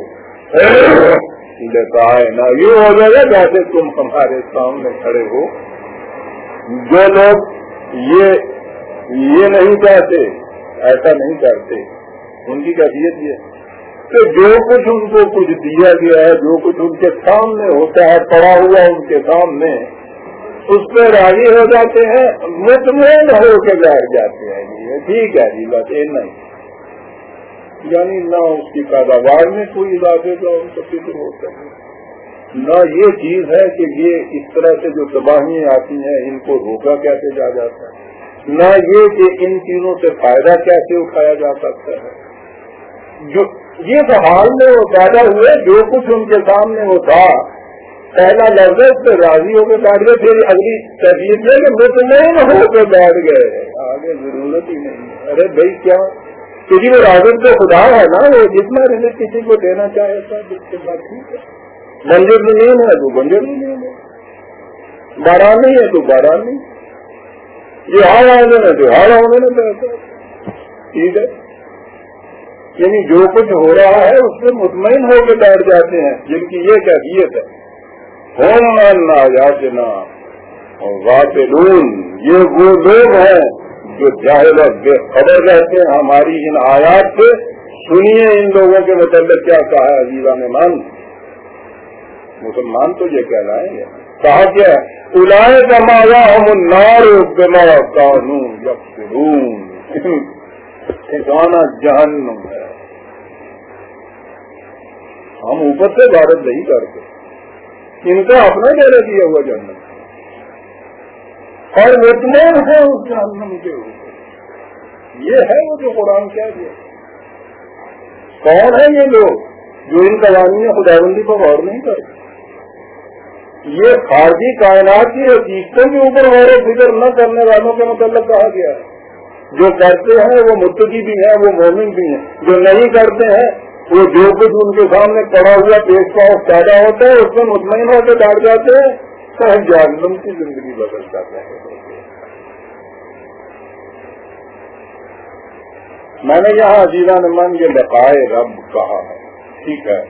نہ یہ ہو جائے گا جیسے تم ہمارے سامنے کھڑے ہو. جو لوگ یہ یہ نہیں چاہتے، ایسا نہیں کرتے، ان کی کیفیت یہ کہ جو کچھ ان کو کچھ دیا گیا ہے، جو کچھ ان کے سامنے ہوتا ہے پڑا ہوا ان کے سامنے، اس پہ راضی ہو جاتے ہیں، مطمئن ہو کے بیٹھ جاتے ہیں. یہ ٹھیک ہے جی بس اتنا ہی. یعنی نہ اس کی پیداوار میں کوئی اضافے کا ان کو فکر ہوتا ہے، نہ یہ چیز ہے کہ یہ اس طرح سے جو تباہیاں آتی ہیں ان کو روکا کیسے جا جاتا ہے، نہ یہ کہ ان چیزوں سے فائدہ کیسے اٹھایا جا سکتا ہے. جو یہ تو حال میں وہ پیدا ہوئے، جو کچھ ان کے سامنے وہ تھا، پہلا لفظ پہ راضی ہو کے بیٹھ گئے، پھر اگلی تربیت ہے کہ مطمئن ہو کے بیٹھ گئے. آگے ضرورت ہی نہیں. ارے بھائی کیا کسی وہ راضی تو خدا ہے نا، وہ جتنا رزق کسی کو دینا چاہے تھا جس کے بعد ٹھیک ہے. بنجر زمین ہے تو بنجر زمین ہے، باران نہیں ہے تو باران نہیں، یہ ہار آنے میں تو ہار آنے میں تو ٹھیک ہے. یعنی جو کچھ ہو رہا ہے اس سے مطمئن ہو کے بیٹھ جاتے ہیں جن کی یہ کیفیت ہے. ہم آیاتنا غافلون، یہ وہ لوگ ہیں جو جاہل اور بے خبر رہتے ہیں ہماری ان آیات سے. سنیے ان لوگوں کے متعلق کیا کہا ہے عزیزان مان. مسلمان تو یہ کہلائیں گے. کہا کیا اولئک مأواہم النار بما کانوا یکسبون، ٹھکانہ جہنم ہے. ہم اوپر سے عبادت نہیں کرتے، ان کا اپنا ڈیرا کیا ہوا جہنم اور مطمئن ہے اس جہنم کے اوپر. یہ ہے وہ جو قرآن کہہ دیا. کون ہے یہ لوگ جو ان قوانین خداوندی کو غور نہیں کرتے؟ یہ خارجی کائنات کی حقیقتوں کے اوپر غور و فکر نہ کرنے والوں کے متعلق کہا گیا ہے. جو کرتے ہیں وہ متقی بھی ہیں، وہ مومن بھی ہیں. جو نہیں کرتے ہیں وہ جو کچھ ان کے سامنے پڑا ہوا پیش پاؤ پیدا ہوتا ہے اس میں مطمئن ہو کے ڈال جاتے ہیں، تو جہنم کی زندگی بدل جاتا ہے. میں نے یہاں عزیزان من یہ لقائے رب کہا ہے، ٹھیک ہے.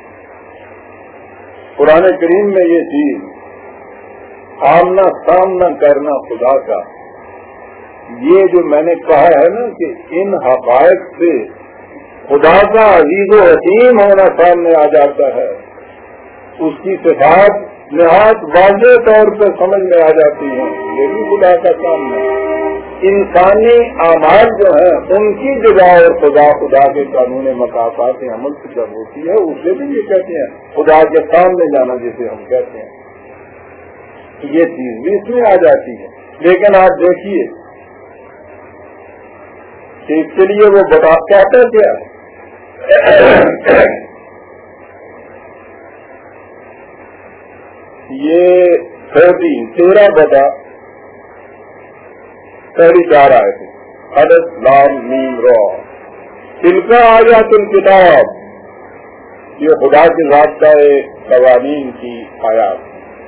قرآن کریم میں یہ چیز آمنا سامنا کرنا خدا کا، یہ جو میں نے کہا ہے نا کہ ان حقائق سے خدا کا عزیز و حکیم ہونا سامنے آ جاتا ہے، اس کی صفات نہایت واضح طور پر سمجھ میں آ جاتی ہیں. یہ بھی خدا کا کام ہے. انسانی اعمال جو ہیں ان کی جگہ اور خدا خدا کے قانون مقاصد عمل سے جب ہوتی ہے اسے بھی یہ کہتے ہیں خدا کے سامنے جانا، جسے ہم کہتے ہیں. یہ چیز بھی اس میں آ جاتی ہے. لیکن آپ دیکھیے کہ اس کے لیے وہ بتا کہتا ہے کیا یہ چودہ تیرہ بتا پہلی چار آئے تھے الف لام میم را تلک آیات الکتاب، یہ خدا کے ذات ایک قوانین کی آیات.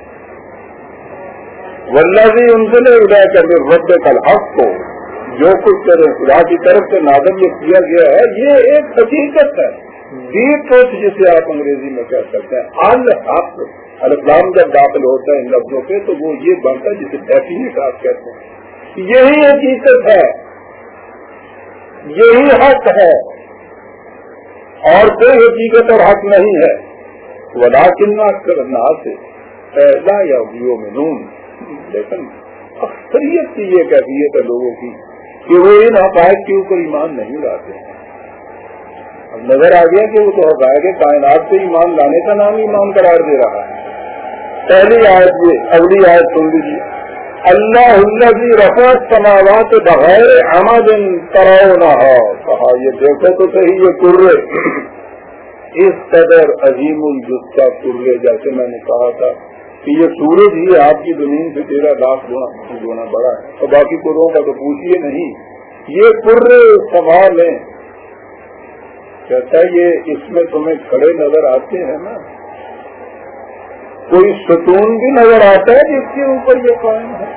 والذی انزل الیک من ربک الحق کو، جو کچھ تیرے خدا کی طرف سے نازل یہ کیا گیا ہے یہ ایک حقیقت ہے. دی ٹروتھ جسے آپ انگریزی میں کہہ سکتے ہیں. الحق الف لام جب داخل ہوتا ہے ان لفظوں پہ تو وہ یہ بنتا ہے جسے ڈیفینٹ آپ کہتے ہیں. یہی حقیقت ہے، یہی حق ہے، اور کوئی حقیقت اور حق نہیں ہے. ولیکن اکثر الناس لا یؤمنون، لیکن اکثریت کی یہ کیفیت ہے لوگوں کی کہ وہ ان حقائق کے اوپر ایمان نہیں لاتے ہیں. اب نظر آ گیا کہ وہ تو حقائق کائنات سے ایمان لانے کا نام ایمان قرار دے رہا ہے. پہلی آیت یہ، اگلی آیت سن لیجیے. اللہ الذی رفع السماوات بغیر عمد ترونہا، کہا یہ دیکھو تو صحیح یہ کرے اس قدر عظیم الجثہ کرے، جیسے میں نے کہا تھا کہ یہ سورج ہی آپ کی زمین سے تیرہ لاکھ گنا بڑا ہے، اور باقی کروں کا تو پوچھیے نہیں. یہ کرے سما لیں، کہتا ہے یہ اس میں تمہیں کھڑے نظر آتے ہیں نا، کوئی ستون بھی نظر آتا ہے جس کے اوپر یہ قائم ہے.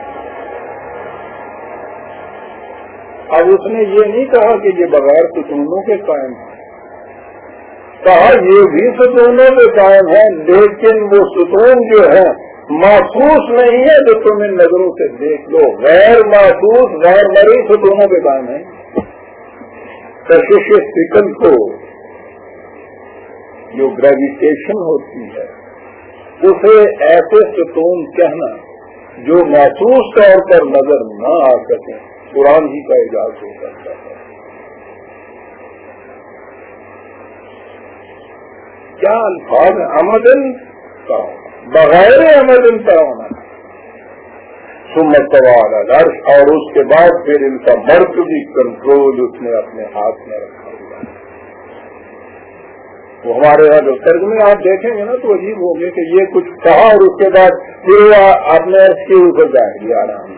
اب اس نے یہ نہیں کہا کہ یہ بغیر ستونوں کے قائم ہے، کہا یہ بھی ستونوں کے قائم ہے، لیکن وہ ستون جو ہے محسوس نہیں ہے جو تم ان نظروں سے دیکھ لو. غیر محسوس غیر مری ستونوں کے قائم ہے. کشش سکن کو جو گریویٹیشن ہوتی ہے اسے ایسے ستون کہنا جو محسوس طور پر نظر نہ آ سکے، قرآن ہی کا اعجاز ہو سکتا ہے. کیا الفاظ آمدن کا بغیر آمدن کا ہونا، سمت سوال عرش، اور اس کے بعد پھر ان کا مرکزی کنٹرول اس نے اپنے ہاتھ میں رکھا ہوا ہے. وہ ہمارے یہاں جو ترجمے آپ دیکھیں گے نا تو عجیب ہوں گے کہ یہ کچھ کہا اور اس کے بعد پھر اپنے عرش کے اوپر جائے گی آرام.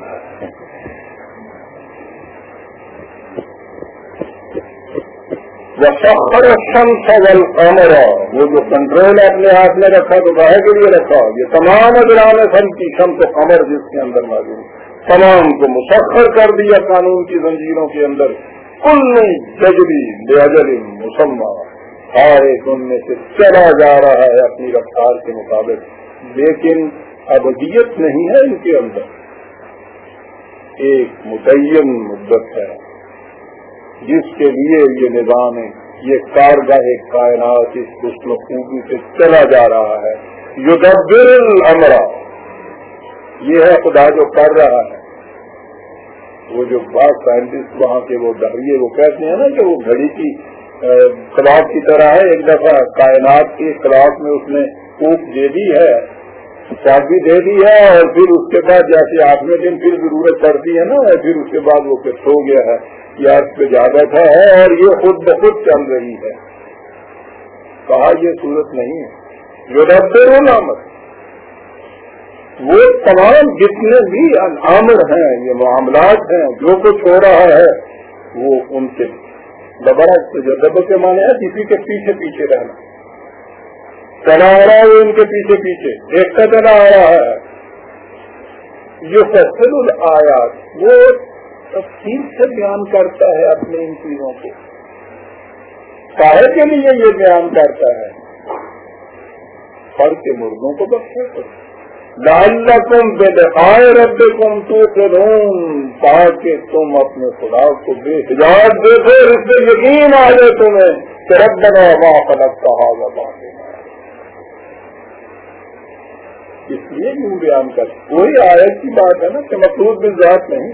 وسخر الشمس والقمر، وہ جو کنٹرول اپنے ہاتھ میں رکھا تو کہے کے لیے رکھا، یہ تمام اجرام فن کی شمس و قمر جس کے اندر موجود تمام کو مسخر کر دیا قانون کی زنجیروں کے اندر. کل تجری لاجل مسمى، ہر ایک ان میں سے چلا جا رہا ہے اپنی رفتار کے مطابق، لیکن ابدیت نہیں ہے ان کے اندر. ایک متعین مدت ہے جس کے لیے یہ نظام ہے، یہ کارگاہ کائنات اس حسن و خوبی سے چلا جا رہا ہے. یدبر الامر، یہ ہے خدا جو کر رہا ہے. وہ جو بعض سائنٹسٹ وہاں کے وہ دہریے وہ کہتے ہیں نا کہ وہ گھڑی کی کلاک کی طرح ہے. ایک دفعہ کائنات کی کلاک میں اس نے کوپ دے دی ہے, چابی دے دی ہے, اور پھر اس کے بعد جیسے آٹھویں دن پھر ضرورت پڑتی ہے نا, پھر اس کے بعد وہ پھر سو گیا ہے یا اس پہ جا بیٹھا ہے اور یہ خود بخود چل رہی ہے. کہا یہ صورت نہیں ہے. جو رب نامت وہ تمام جتنے بھی عامر ہیں, یہ معاملات ہیں, جو کچھ ہو رہا ہے وہ ان کے دوبارہ جب کے مانے ہے کسی کے پیچھے پیچھے رہنا. چلا آ رہا ہے وہ ان کے پیچھے پیچھے دیکھتا چلا آ رہا ہے. یہ فصل الآیات وہ تفصیل سے بیان کرتا ہے اپنے ان چیزوں کو. کاہے کے لیے یہ بیان کرتا ہے؟ فرق کے مردوں کو بخشے تو لعلکم بلقاء ربکم توقنون, تاکہ تم اپنے خدا کو بے حجاب دیکھو, اس سے یقین آ جائے تمہیں کہ ربنا ما خلقت ھذا باطلا. اس لیے یوں بیان کر کوئی آیت کی بات ہے نا کہ مقصود بالذات نہیں.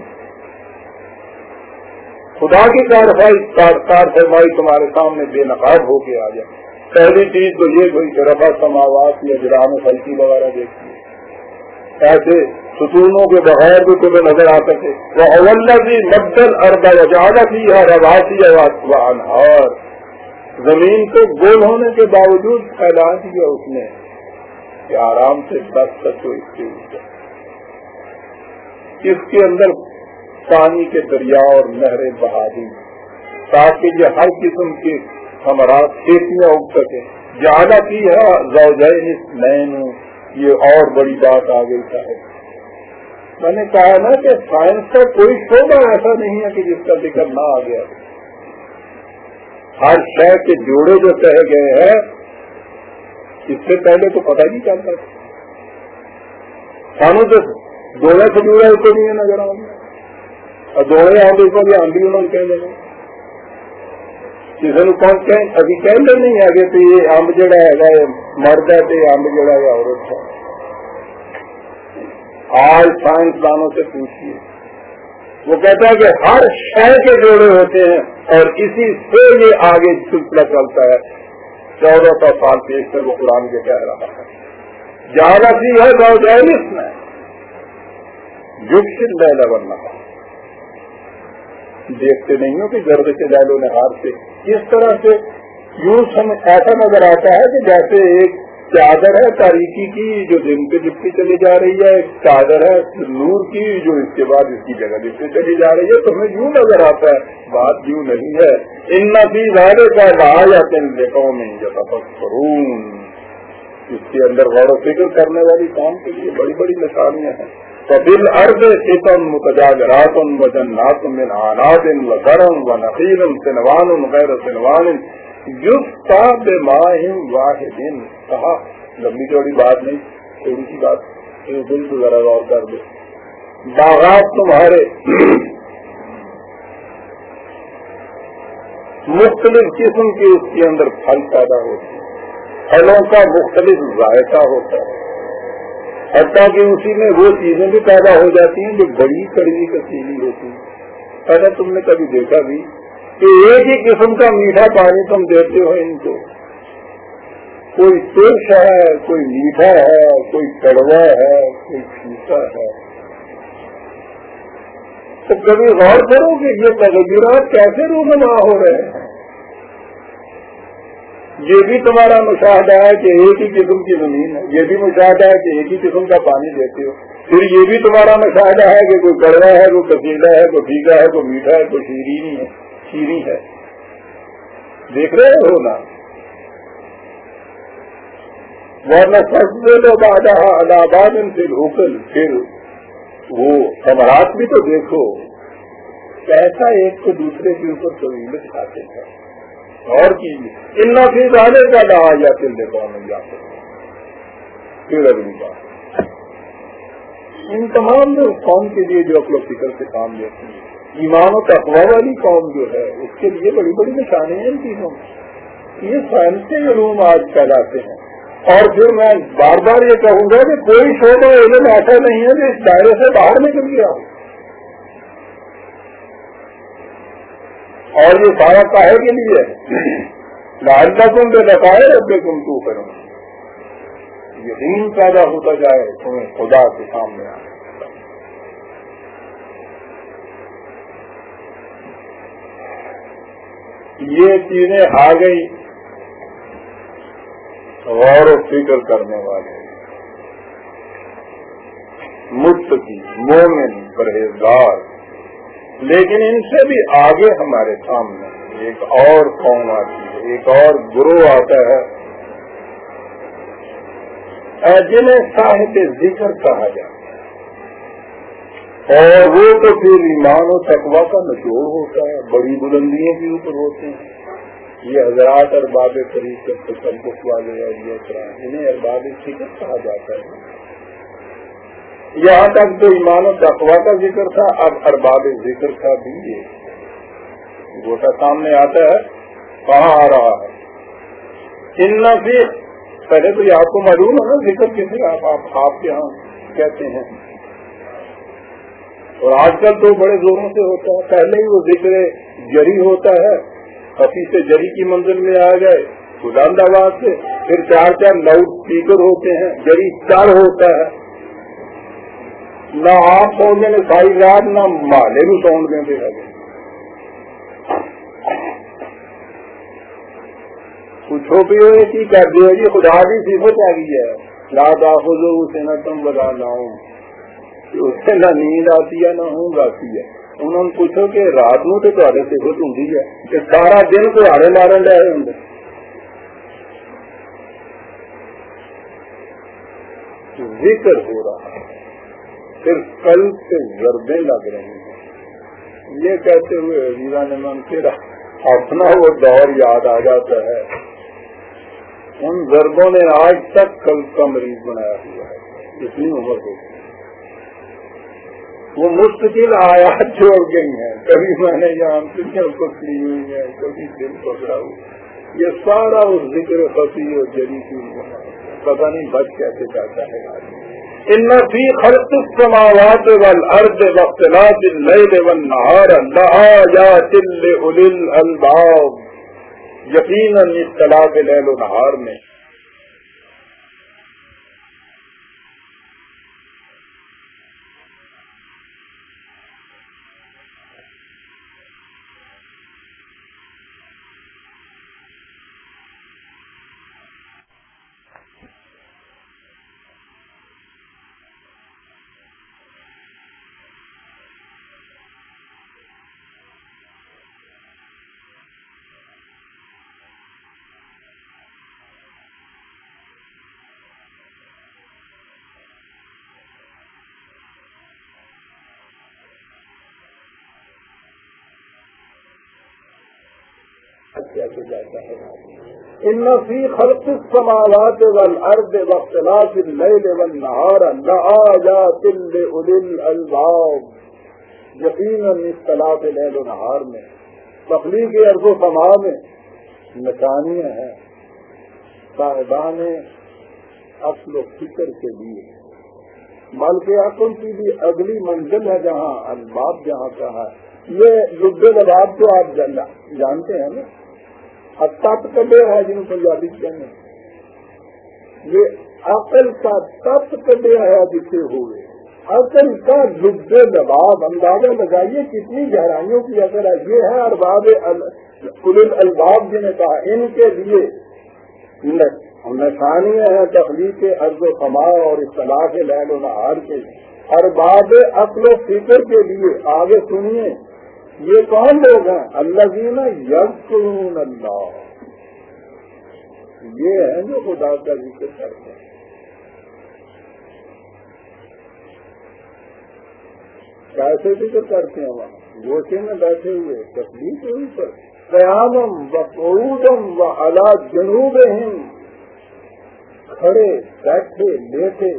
خدا کی کارفائی کار فرمائی تمہارے سامنے بے نقاب ہو کے آ جائے. پہلی چیز تو یہ کوئی کہ رفع سماوات یا جرام خلقی وغیرہ دیکھتی ہے, ایسے ستونوں کے بغیر بھی تمہیں نظر آ سکے. وہ الذی مد الارض وجعل فیھا رواسیَ وانہار, زمین کو گول ہونے کے باوجود پھیلا دیا اس نے کہ آرام سے بس سکو اس کے اوپر. اس کے اندر پانی کے دریا اور نہریں بہا دی تاکہ یہ ہر قسم کی ثمرات کھیتیاں اگ سکے. زیادہ کی ہے زوجین اثنین, یہ اور بڑی بات آ گئی ہے. میں نے کہا نا کہ سائنس کا کوئی شعبہ ایسا نہیں ہے کہ جس کا ذکر نہ آ گیا. ہر شے کے جوڑے جو کہے گئے ہیں اس سے پہلے تو پتہ نہیں چلتا. سانو تو دوڑے سے جڑا اس کو نہیں نظر آؤں گا, اور دوڑے آؤں کو بھی آندھی انہوں نے کہہ دیں کسی نے کون کہ ابھی کہتے نہیں آگے تو یہ امب جڑا ہے مرد ہے تو یہ امب جڑا ہے عورت ہے. آج سائنسدانوں سے پوچھیے, وہ کہتا ہے کہ ہر شے کے جوڑے ہوتے ہیں اور اسی سے یہ آگے سلسلہ چلتا ہے. چودہ سو سال پیش کر وہ قرآن کے کہہ رہا ہے. زیادہ سی ہے زوجین میں یکشن لیل والنہار. دیکھتے نہیں ہو کہ گرد کے لیل و نہار سے کس طرح سے یوں ایسا نظر آتا ہے کہ جیسے ایک چادر ہے تاریکی کی جو دن پہ لپٹی چلی جا رہی ہے, ایک چادر ہے نور کی جو اس کے بعد اس کی جگہ لپٹی چلی جا رہی ہے. تو ہمیں یوں نظر آتا ہے, بات یوں نہیں ہے. ان فی ذالک لآیۃ لقوم یتفکرون, اس کے اندر غور و فکر کرنے والی قوم کے لیے بڑی بڑی نشانیاں ہیں. فبالارض قطع متجاورات وجنات من اعناب وزرع ونخیل صنوان غیر صنوان یسقى بماء واحد. کہا لمبی چوڑی بات نہیں, تھوڑی سی بات, دل کو ذرا غور کر دو. باغات تمہارے مختلف قسم کے اس کے اندر پھل پیدا ہوتے ہیں, پھلوں کا مختلف ذائقہ ہوتا ہے, حتیٰ کہ اسی میں وہ چیزیں بھی پیدا ہو جاتی ہیں جو بڑی کڑوی کسیلی ہوتی ہیں. پہلے تم نے کبھی دیکھا بھی کہ ایک ہی قسم کا میٹھا پانی تم دیتے ہو ان کو, کوئی ترش ہے, کوئی میٹھا ہے, کوئی کڑوا ہے, کوئی پھیکا ہے. تو کبھی غور کرو کہ یہ تغیرات کیسے رونما ہو رہے ہیں. یہ بھی تمہارا مشاہدہ ہے کہ ایک ہی قسم کی زمین ہے, یہ بھی مشاہدہ ہے کہ ایک ہی قسم کا پانی دیتے ہو. پھر یہ بھی تمہارا مشاہدہ ہے کہ کوئی کڑوا ہے, کوئی کسیلا ہے, کوئی پھیکا ہے, کوئی میٹھا ہے, کوئی شیرینی ہے شیریں ہے. دیکھ رہے ہو نا. ورنہ فصل و بادہ الاباد سے روکل, پھر وہ ثمرات بھی تو دیکھو کیسا ایک کو دوسرے کے اوپر طویل کھاتے ہیں. اور کیجیے ان فی ذالک لآیۃ لقوم یعقلون. پھر اگلی بات, ان تمام قوم کے لیے جو عقل و فکر سے کام لیتی ہے, ایمان و تقویٰ والی قوم جو ہے اس کے لیے بڑی بڑی نشانیاں ہیں ان چیزوں میں. یہ سائنس کے علوم آج کہلاتے ہیں اور پھر میں بار بار یہ کہوں گا کہ کوئی شعبہ علم ایسا نہیں ہے کہ اس دائرے سے باہر نکل گیا ہو. اور یہ سارا کاہے کے لیے لعلکم بلقاء ربکم توقنون. یقین پیدا ہوتا جائے تمہیں خدا کے سامنے آنے. یہ چیزیں آ گئی غور و فکر کرنے والے متقی مومن پرہیزگار. لیکن ان سے بھی آگے ہمارے سامنے ایک اور قوم آتی ہے, ایک اور گروہ آتا ہے جنہیں صاحب ذکر کہا جاتا ہے. اور وہ تو پھر ایمان و تقویٰ کا نچوڑ ہوتا ہے, بڑی بلندیوں کے اوپر ہوتے ہیں. یہ حضرات ارباب طریقت تصوف والے اور یہ کرام, انہیں ارباب فکر کہا جاتا ہے. یہاں تک تو ایمان و تقویٰ کا ذکر تھا, اب ارباب ذکر کا بھی یہ گوٹا سامنے آتا ہے. کہاں آ رہا ہے؟ ان فی, پہلے تو یہ آپ کو معلوم ہے نا ذکر کسی آپ آپ آپ کے ہاں کہتے ہیں, اور آج کل تو بڑے زوروں سے ہوتا ہے. پہلے ہی وہ ذکر جری ہوتا ہے, خفی سے جری کی منزل میں آ گئے بلند آواز سے, پھر چار چار لاؤڈ اسپیکر ہوتے ہیں, جری چار ہوتا ہے. نہ آپ سوچنے میں ساری رات نہ مالے بھی سونڈ میں دے لگے. پوچھو بھی ہوئے کی کر دیا جی خدا کی صفت آ گئی ہے, لا تاخذہ سنۃ ولا نوم, اس سے نہ نیند آتی ہے نہ اونگ آتی ہے. انہوں نے پوچھو کہ رات میں تو تھوڑے صفت ہوں ہے کہ سارا دن تھوڑے مارن رہے ہوں. ذکر ہو رہا ہے, پھر کل سے ضربیں لگ رہی ہیں. یہ کہتے ہوئے ویرا نے من پھر اپنا وہ دور یاد آ جاتا ہے. ان ضربوں نے آج تک قلب کا مریض بنایا ہوا ہے, اتنی عمر ہو گئی. وہ مستقل آیات چھوڑ گئی ہیں, کبھی میں نے یہاں آنکھیں پکڑی ہوئی ہیں, کبھی دل پکڑا ہوا. یہ سارا اس ذکر خفی اور جری کی پتہ نہیں بچ کیسے جاتا ہے. ان فی خلق السماوات والارض واختلاف اللیل والنہار لآیات لأولی الالباب. یقیناً اختلاف لیل و نہار میں کیسے جاتا ہے. ان فی خلق السماوات والارض واختلاف اللیل والنہار لآیات لأولی الالباب. یقیناً اختلاف لیل و نہار میں, تخلیق ارض و سما میں نشانیاں ہیں صاحبان عقل و فکر کے لیے. بلکہ عقل کی بھی اگلی منزل ہے جہاں الباب جہاں کا ہے. یہ لب لباب تو آپ جانتے ہیں نا, تپ کبے ہے جن پنجابی کہنے, یہ عقل کا تپ کبے ہے جسے ہوئے. عقل کا لب لباب اندازہ لگائیے کتنی گہرائیوں کی اثر ہے. یہ ہے ارباب اولو الالباب جنہیں کہا, ان کے لیے نشانیاں ہیں تخلیق ارض و سما اور اختلاف لیل و نہار کے. ارباب عقل و فکر کے لیے آگے سنیے یہ کون لوگ ہیں؟ الذین یذکرون اللہ, یہ ہیں جو خدا کا ذکر کرتے ہیں. کیسے ذکر کرتے ہیں؟ وہاں گوشے میں بیٹھے ہوئے تسبیح کے اوپر, قیامم و قعودم و علی جنوبہم, کھڑے بیٹھے لیٹے.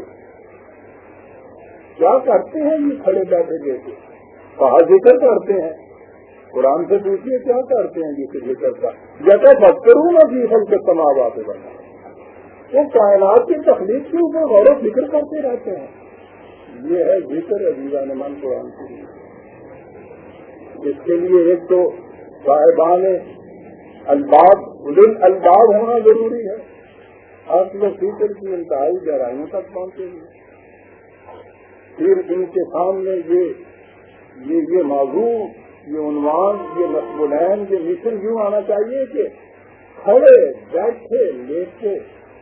کیا کرتے ہیں یہ کھڑے بیٹھے لیٹے؟ کہاں ذکر کرتے ہیں؟ قرآن سے پوچھیے کیا کرتے ہیں جسے ذکر کا. جیسے بکروں میں بھی ہم کے سماوات بنا, وہ کائنات کی تخلیق کے اوپر غور و فکر کرتے رہتے ہیں. یہ ہے ذکر عزیزان من قرآن کی. اس کے لیے ایک تو صاحبان الباب دل الباب ہونا ضروری ہے. اصل فکر کی انتہائی گہرائیوں تک پہنچے گی. پھر ان کے سامنے یہ یہ یہ موضوع، یہ عنوان، یہ نصب العین، یہ مشن یوں آنا چاہیے کہ کھڑے بیٹھے لیٹے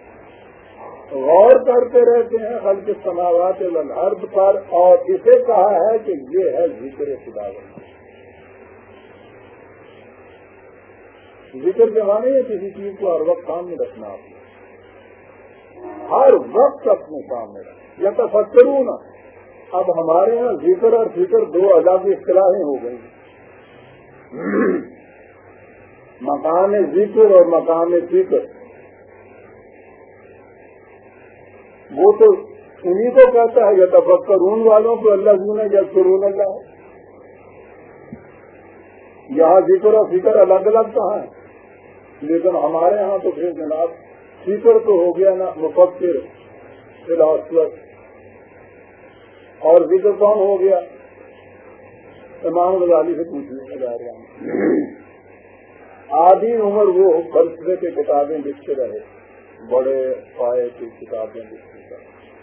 غور کرتے رہتے ہیں خلق السماوات والارض پر، اور اسے کہا ہے کہ یہ ہے ذکر خدا. ذکر کے معنی ہے کسی چیز کو ہر وقت سامنے رکھنا، ہر وقت اپنے سامنے رکھنا. یا تفکرون. اب ہمارے یہاں ذکر اور فکر دو الگ اصطلاحیں ہو گئی. مقام ذکر اور مقام فکر، وہ تو انہیں کو کہتا ہے. یا تفکرون والوں کو اللہ جی نے یذکرون اللہ ہے. یہاں ذکر اور فکر الگ الگ کہاں ہے. لیکن ہمارے ہاں تو پھر جناب فکر تو ہو گیا نا مفکر فلاسفر، اور ذکر کون ہو گیا؟ امام غزالی سے پوچھنے جا رہا ہوں. آدھی عمر وہ فلسفے کی کتابیں لکھتے رہے، بڑے پائے کی کتابیں لکھتے رہے،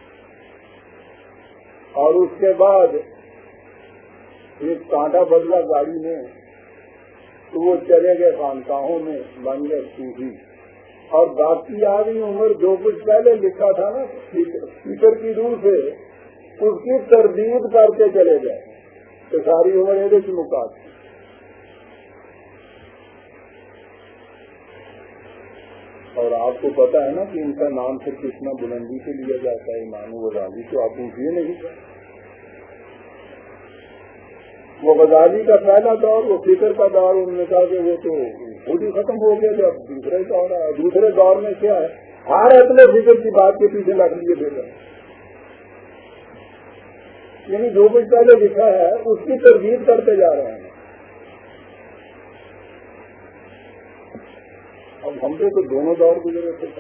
اور اس کے بعد ایک کانٹا بدلا گاڑی میں تو وہ چلے گئے خانقاہوں میں، بن گئے صوفی. اور باقی آدھی عمر جو کچھ پہلے لکھا تھا نا فکر کی روح سے، اس کی تردید کر کے چلے گئے تو ساری عمر ایسے کی مقابلے. اور آپ کو پتا ہے نا کہ ان کا نام پھر کتنا بلندی سے لیا جاتا ہے. امام غزالی تو آپ پوچھیے نہیں. وہ غزالی کا پہلا دور، وہ فکر کا دور، انہوں نے کہا کہ وہ تو خود ہی ختم ہو گیا. جب دوسرے دور ہے، دوسرے دور میں کیا ہے، ہر اپنے فکر کی بات کے پیچھے لگ لیے پھر رہے. یعنی جو کچھ پہلے لکھا ہے اس کی تردید کرتے جا رہے ہیں. اب ہم سے تو دونوں دور گزرے تھے.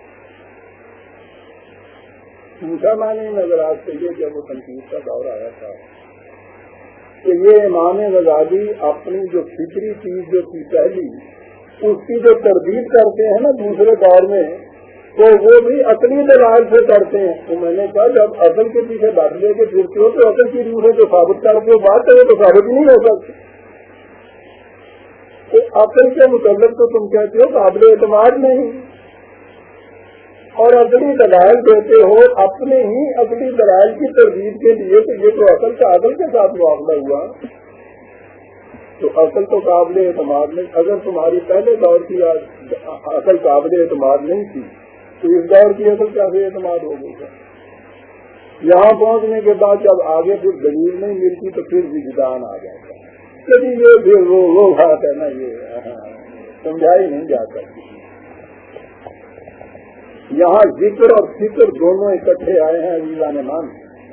پوچھا میں نے نظر آج سے یہ جب وہ تنقید کا دور آیا تھا کہ یہ امام غزالی اپنی جو فکری چیز جو تھی پہلی، اس کی جو تردید کرتے ہیں نا دوسرے دور میں، تو وہ بھی عقلی دلائل سے کرتے ہیں. تو میں نے کہا جب عقل کے پیچھے بیٹھ لے کے پھرتے ہو تو عقل کی روح سے جو ثابت کرتے ہو بات ہے وہ تو ثابت ہی نہیں ہو سکتی. تو عقل کے متعلق تو تم کہتے ہو قابل اعتماد نہیں، اور عقلی دلائل دیتے ہو اپنے ہی عقلی دلائل کی تردید کے لیے. تو یہ تو عقل کا عقل کے ساتھ معاملہ ہوا. تو عقل تو قابل اعتماد نہیں. اگر تمہاری پہلے دور کی عقل قابل اعتماد نہیں تھی تو اس دور کی عقل کیسے اعتماد ہو گئی ہے؟ یہاں پہنچنے کے بعد جب آگے پھر دلیل نہیں ملتی تو پھر وجدان آ جاتا ہے. چلیے یہ پھر وہ وہ بات ہے نا، یہ سمجھائی نہیں جا سکتی. یہاں ذکر اور فکر دونوں اکٹھے آئے ہیں عزیزان مان.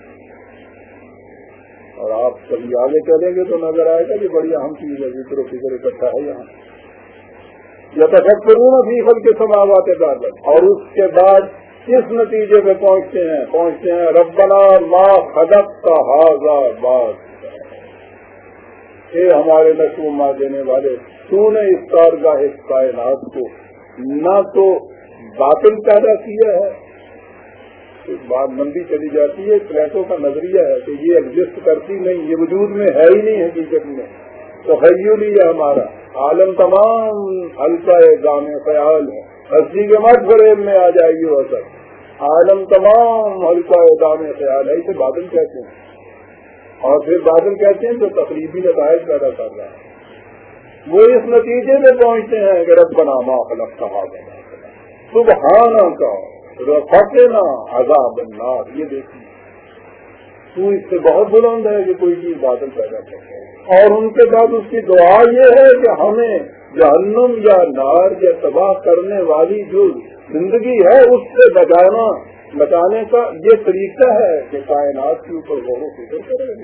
اور آپ کبھی آگے چلیں گے تو نظر آئے گا کہ بڑی اہم چیز ہے ذکر و فکر اکٹھا ہے یہاں. یا تفکرون فی خلق السماوات والارض، اور اس کے بعد اس نتیجے پہ پہنچتے ہیں پہنچتے ہیں ربنا ما خلقت ھذا باطلا، اے ہمارے نشوما دینے والے، تو نے اس کارگاہ اس کائنات کو نہ تو باطل پیدا کیا ہے. بات بندی چلی جاتی ہے. پلیٹو کا نظریہ ہے کہ یہ ایگزسٹ کرتی نہیں، یہ وجود میں ہے ہی نہیں حقیقت میں. تو خیالی ہے ہمارا عالم تمام ہلکا گام خیال ہے. ہستی کے مت فریب میں آ جائے گی وہ اثر. عالم تمام ہلکا گام خیال ہے، اسے بادل کہتے ہیں. اور پھر بادل کہتے ہیں جو تقریبی نتائج پیدا کر رہا ہے. وہ اس نتیجے میں پہنچتے ہیں کہ ربنا ما خلقت ھذا سبحانک رفعنا عذاب النار. یہ دیکھیے تو اس سے بہت بلند ہے کہ کوئی چیز بادل پیدا کرتا ہے. اور ان کے بعد اس کی دعا یہ ہے کہ ہمیں جہنم یا نار یا تباہ کرنے والی جو زندگی ہے اس سے بچانا بچانے کا یہ طریقہ ہے کہ کائنات کے اوپر غور و فکر کرے.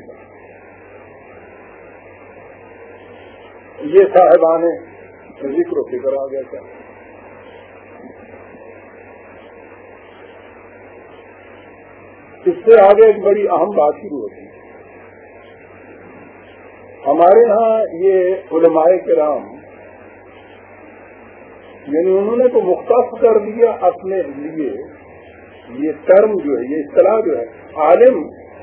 یہ صاحبان ذکر و فکر آ گیا تھا. اس سے آگے ایک بڑی اہم بات شروع ہوتی ہے. ہمارے ہاں یہ علماء کرام یعنی انہوں نے تو مختص کر دیا اپنے لیے یہ ٹرم جو ہے، یہ اصطلاح جو ہے عالم،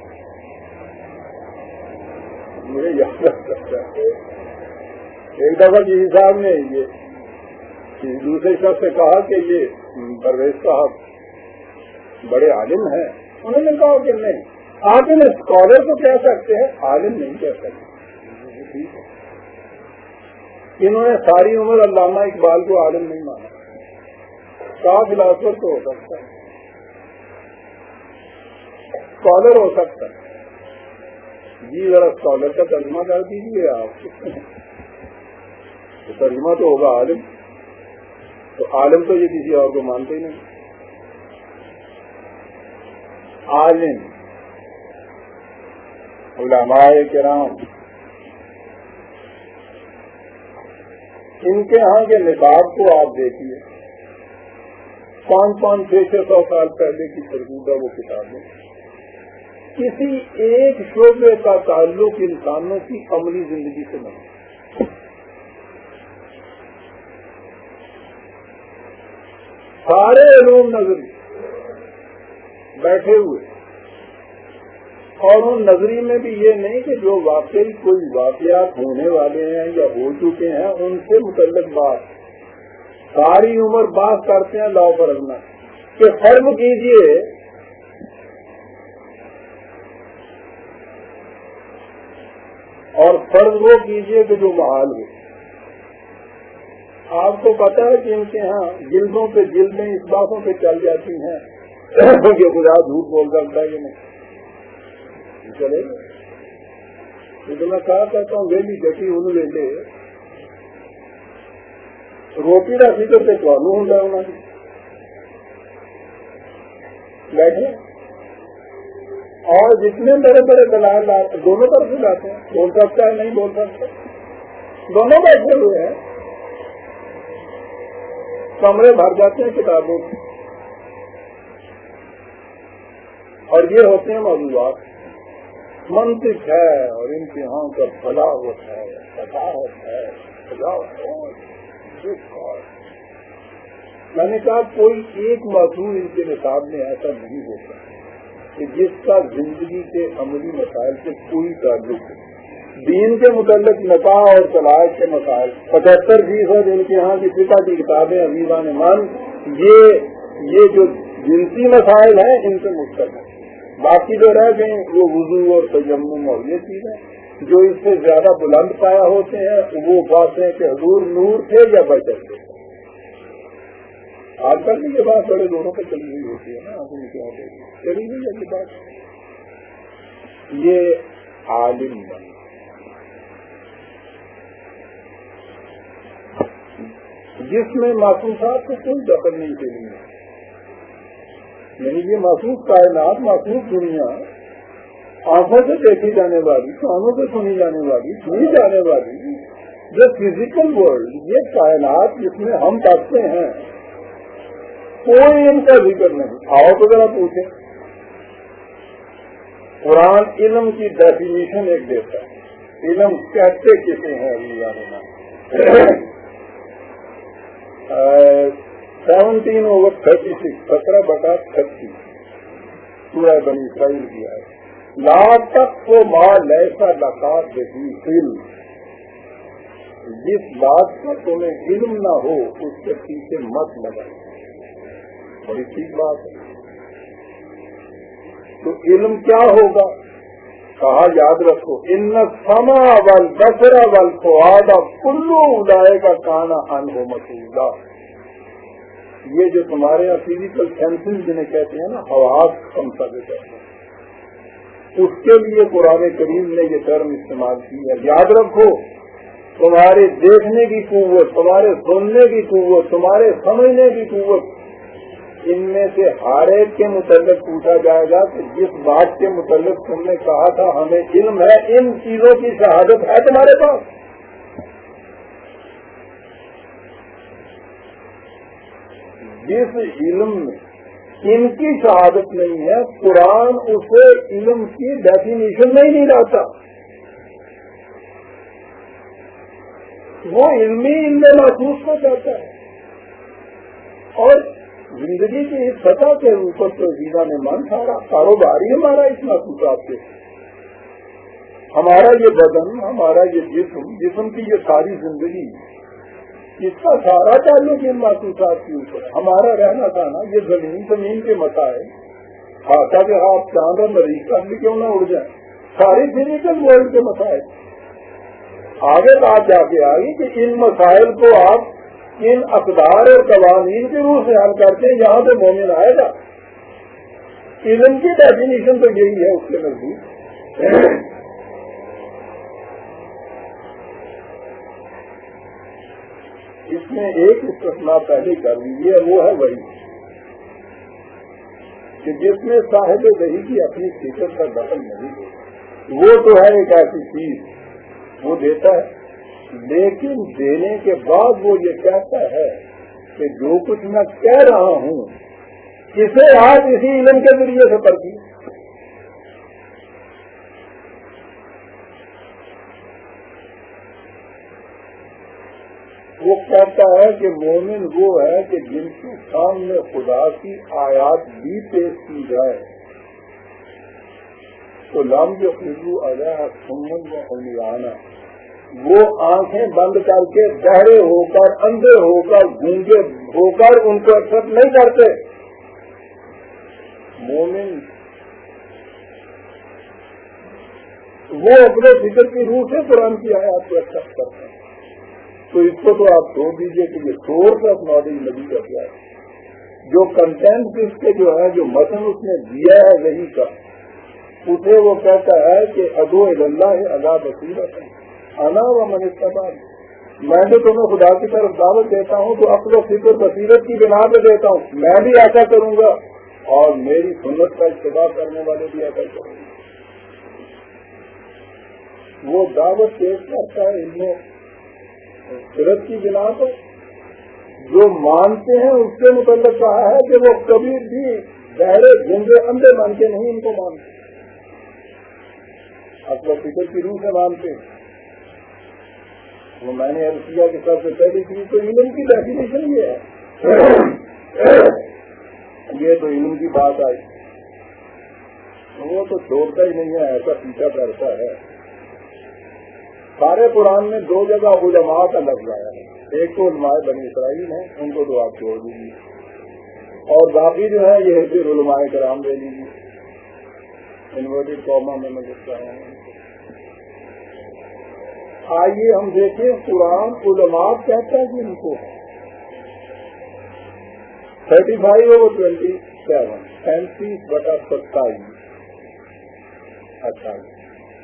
مجھے یاد رکھ سکتا ہے ایک دفعہ جی صاحب نے یہ دوسرے شخص سے کہا کہ یہ پرویز صاحب بڑے عالم ہیں. انہوں نے کہا کہ نہیں، آپ ان اسکالر کو کہہ سکتے ہیں، عالم نہیں کہہ سکتے. انہوں نے ساری عمر علامہ اقبال کو عالم نہیں مانا. کا فلاسفر تو ہو سکتا ہے، اسکالر ہو سکتا ہے. جی ذرا اسکالر کا ترجمہ کر دیجیے آپ. تو ترجمہ تو ہوگا عالم، تو عالم تو یہ کسی اور کو مانتے ہی نہیں. عالم علماء کرام ان کے ہاں کے نصاب کو آپ دیکھیے، پانچ پانچ چھ چھ سو سال پہلے کی سرگودہ وہ کتابیں، کسی ایک شعبے کا تعلق انسانوں کی عملی زندگی سے نہیں. سارے علوم نظری بیٹھے ہوئے، اور ان نظری میں بھی یہ نہیں کہ جو واقعی کوئی واقعات ہونے والے ہیں یا ہو چکے ہیں ان سے متعلق بات. ساری عمر بات کرتے ہیں لا فرضنا کہ فرض کیجئے اور فرض وہ کیجئے کہ جو محال ہو. آپ کو پتا ہے کہ ان کے ہاں جلدوں پہ جلدیں اس باتوں پہ چل جاتی ہیں کہ خدا جھوٹ بول سکتا ہے کہ نہیں چلے گا. تو میں کہا کرتا ہوں ویلی جٹی ان ویلے روٹی کا فکر سے چالو ہو جائے انہوں نے بیٹھے، اور جتنے بڑے بڑے دلال دونوں طرف سے جاتے ہیں، بول سکتا ہے نہیں بول سکتا، دونوں بیٹھے ہوئے ہیں، کمرے بھر جاتے ہیں کتابوں کی، اور یہ ہوتے ہیں موضوعات. منطق ہے اور امتحان کا بلاغت ہے، فصاحت ہے، سجاوٹ ہے. میں نے کہا کوئی ایک موضوع ان کے نصاب میں ایسا نہیں ہوتا کہ جس کا زندگی کے عملی مسائل سے کوئی تعلق ہے. دین کے متعلق نکاح اور طلاق کے مسائل پچہتر فیصد ان کے یہاں کی فقہ کی کتابیں عزیزان مان یہ یہ جو جنسی مسائل ہیں ان سے مستقل ہیں. باقی جو رہ گئے وہ وضو اور تیمم اور یہ چیزیں جو اس سے زیادہ بلند پایا ہوتے ہیں وہ باتیں کہ حضور نور تھے یا بشر تھے. آج کل بھی یہ بات بڑے دونوں پہ چلی ہوئی ہوتی ہے نا، آپ ان کے چلی ہوئی ہے یہ بات. یہ عالم بن جس میں محسوسات کو کوئی دخل نہیں کے لیے، یعنی یہ محسوس کائنات، محسوس دنیا، آنکھوں سے دیکھی جانے والی، کانوں سے سنی جانے والی، سنی جانے والی جو فزیکل ورلڈ، یہ کائنات جس میں ہم بستے ہیں، کوئی ان کا ذکر نہیں. آؤ تو ذرا پوچھیں. قرآن علم کی ڈیفینیشن ایک دیتا ہے، علم کہتے کسے ہیں اللہ سیونٹین اوور تھرٹی سکس سترہ بٹا چھتیس سورہ بنی اسرائیل کیا ہے. لا تک کو ماں لیسا لقات دیکھی علم، جس بات کا تمہیں علم نہ ہو اس کے پیچھے مت لگا. بڑی ٹھیک بات ہے. تو علم کیا ہوگا؟ کہا یاد رکھو ان السمع والبصر والفؤاد کل اولئک کان عنہ مسئولا. یہ جو تمہارے یہاں فزیکل سینسز جنہیں کہتے ہیں نا، حواس خمسہ سے کہتے ہیں، اس کے لیے قرآن کریم نے یہ ٹرم استعمال کی ہے. یاد رکھو تمہارے دیکھنے کی قوت، تمہارے سننے کی قوت، تمہارے سمجھنے کی قوت، ان میں سے ہر ایک کے متعلق پوچھا جائے گا کہ جس بات کے متعلق تم نے کہا تھا ہمیں علم ہے، ان چیزوں کی شہادت ہے تمہارے پاس؟ جس علم میں ان کی شہادت نہیں ہے، قرآن اسے علم کی ڈیفینیشن میں ہی نہیں لاتا. وہ علمی علم محسوس کو چاہتا ہے. اور زندگی کی اس سطح کے اوپر تو زینا نے من سارا کاروبار ہی ہمارا اس محسوسات سے. ہمارا یہ بدن، ہمارا یہ جسم، جسم کی یہ ساری زندگی، اس کا سارا تعلق ان محسوسات کے اوپر. ہمارا رہنا کھانا یہ زمین زمین کے مسائل، خاصا کہ آپ چاند اور مریض کا بھی کیوں نہ اڑ جائیں، ساری فزیکل ورلڈ کے مسائل. آگے بات جا کے آئی کہ ان مسائل کو آپ ان اقدار اور قوانین کے روح سے حل کرتے ہیں، یہاں سے مومن آئے گا. علم کی ڈیفینیشن تو یہی ہے اس کے نزدیک. اس میں ایک استثناء پہلے کر لیجیے، وہ ہے وہی کہ جس میں صاحب وحی کی اپنی فکر کا دخل نہیں ہے. وہ تو ہے ایک ایسی چیز وہ دیتا ہے، لیکن دینے کے بعد وہ یہ کہتا ہے کہ جو کچھ میں کہہ رہا ہوں اسے آپ اسی علم کے ذریعے سے پرکھیے. وہ کہتا ہے کہ مومن وہ ہے کہ جن کے سامنے خدا کی آیات بھی پیش کی جائے تو لم جو خوشبو ادا سمن و امیانہ، وہ آنکھیں بند کر کے بہرے ہو کر، اندھے ہو کر، گونگے ہو کر ان کو ایکسپٹ نہیں کرتے. مومن وہ اپنے فکر کی روح سے قرآن کی آیات کو ایکسپٹ کرتے ہیں. تو اس کو تو آپ چھوڑ دیجیے کہ یہ سورس آف نالج نبی کا کیا ہے. جو کنٹینٹ اس کے جو ہے، جو متن اس نے دیا ہے وہی کا، اسے وہ کہتا ہے کہ ادو اللہ ہے اللہ بصیرت انا و من استطاع. میں جو تمہیں خدا کی طرف دعوت دیتا ہوں تو عقل و فکر بصیرت کی بنا پہ دیتا ہوں. میں بھی ایسا کروں گا اور میری سنت کا اتباع کرنے والے بھی ایسا کریں گے. وہ دعوت پیش کرتا ہے علم فطرت کی بنا پر. جو مانتے ہیں اس کے متعلق کہا ہے کہ وہ کبھی بھی بہرے گنگے اندھے مان کے نہیں ان کو مانتے، عقل و فکر کی روح سے مانتے ہیں. وہ میں نے عرض کیا کہ سب سے پہلی چیز تو علم کی ڈیفینیشن یہ ہے. یہ تو علم کی بات آئی، وہ تو چھوڑتا ہی نہیں ہے، ایسا پیچھا کرتا ہے. سارے قرآن میں دو جگہ علماء کا لفظ آیا ہے. ایک تو علماء بنی اسرائیل ہیں، ان کو تو آپ چھوڑ دیجیے، اور باقی جو ہے یہ پھر علماء کرام لے لیجیے. انورٹڈ کاما میں میں لکھتا ہوں. آئیے ہم دیکھیں قرآن علماء کہتا ہے کہ ان کو thirty five over twenty seven پینتیس بٹا ستائیس اٹھائیس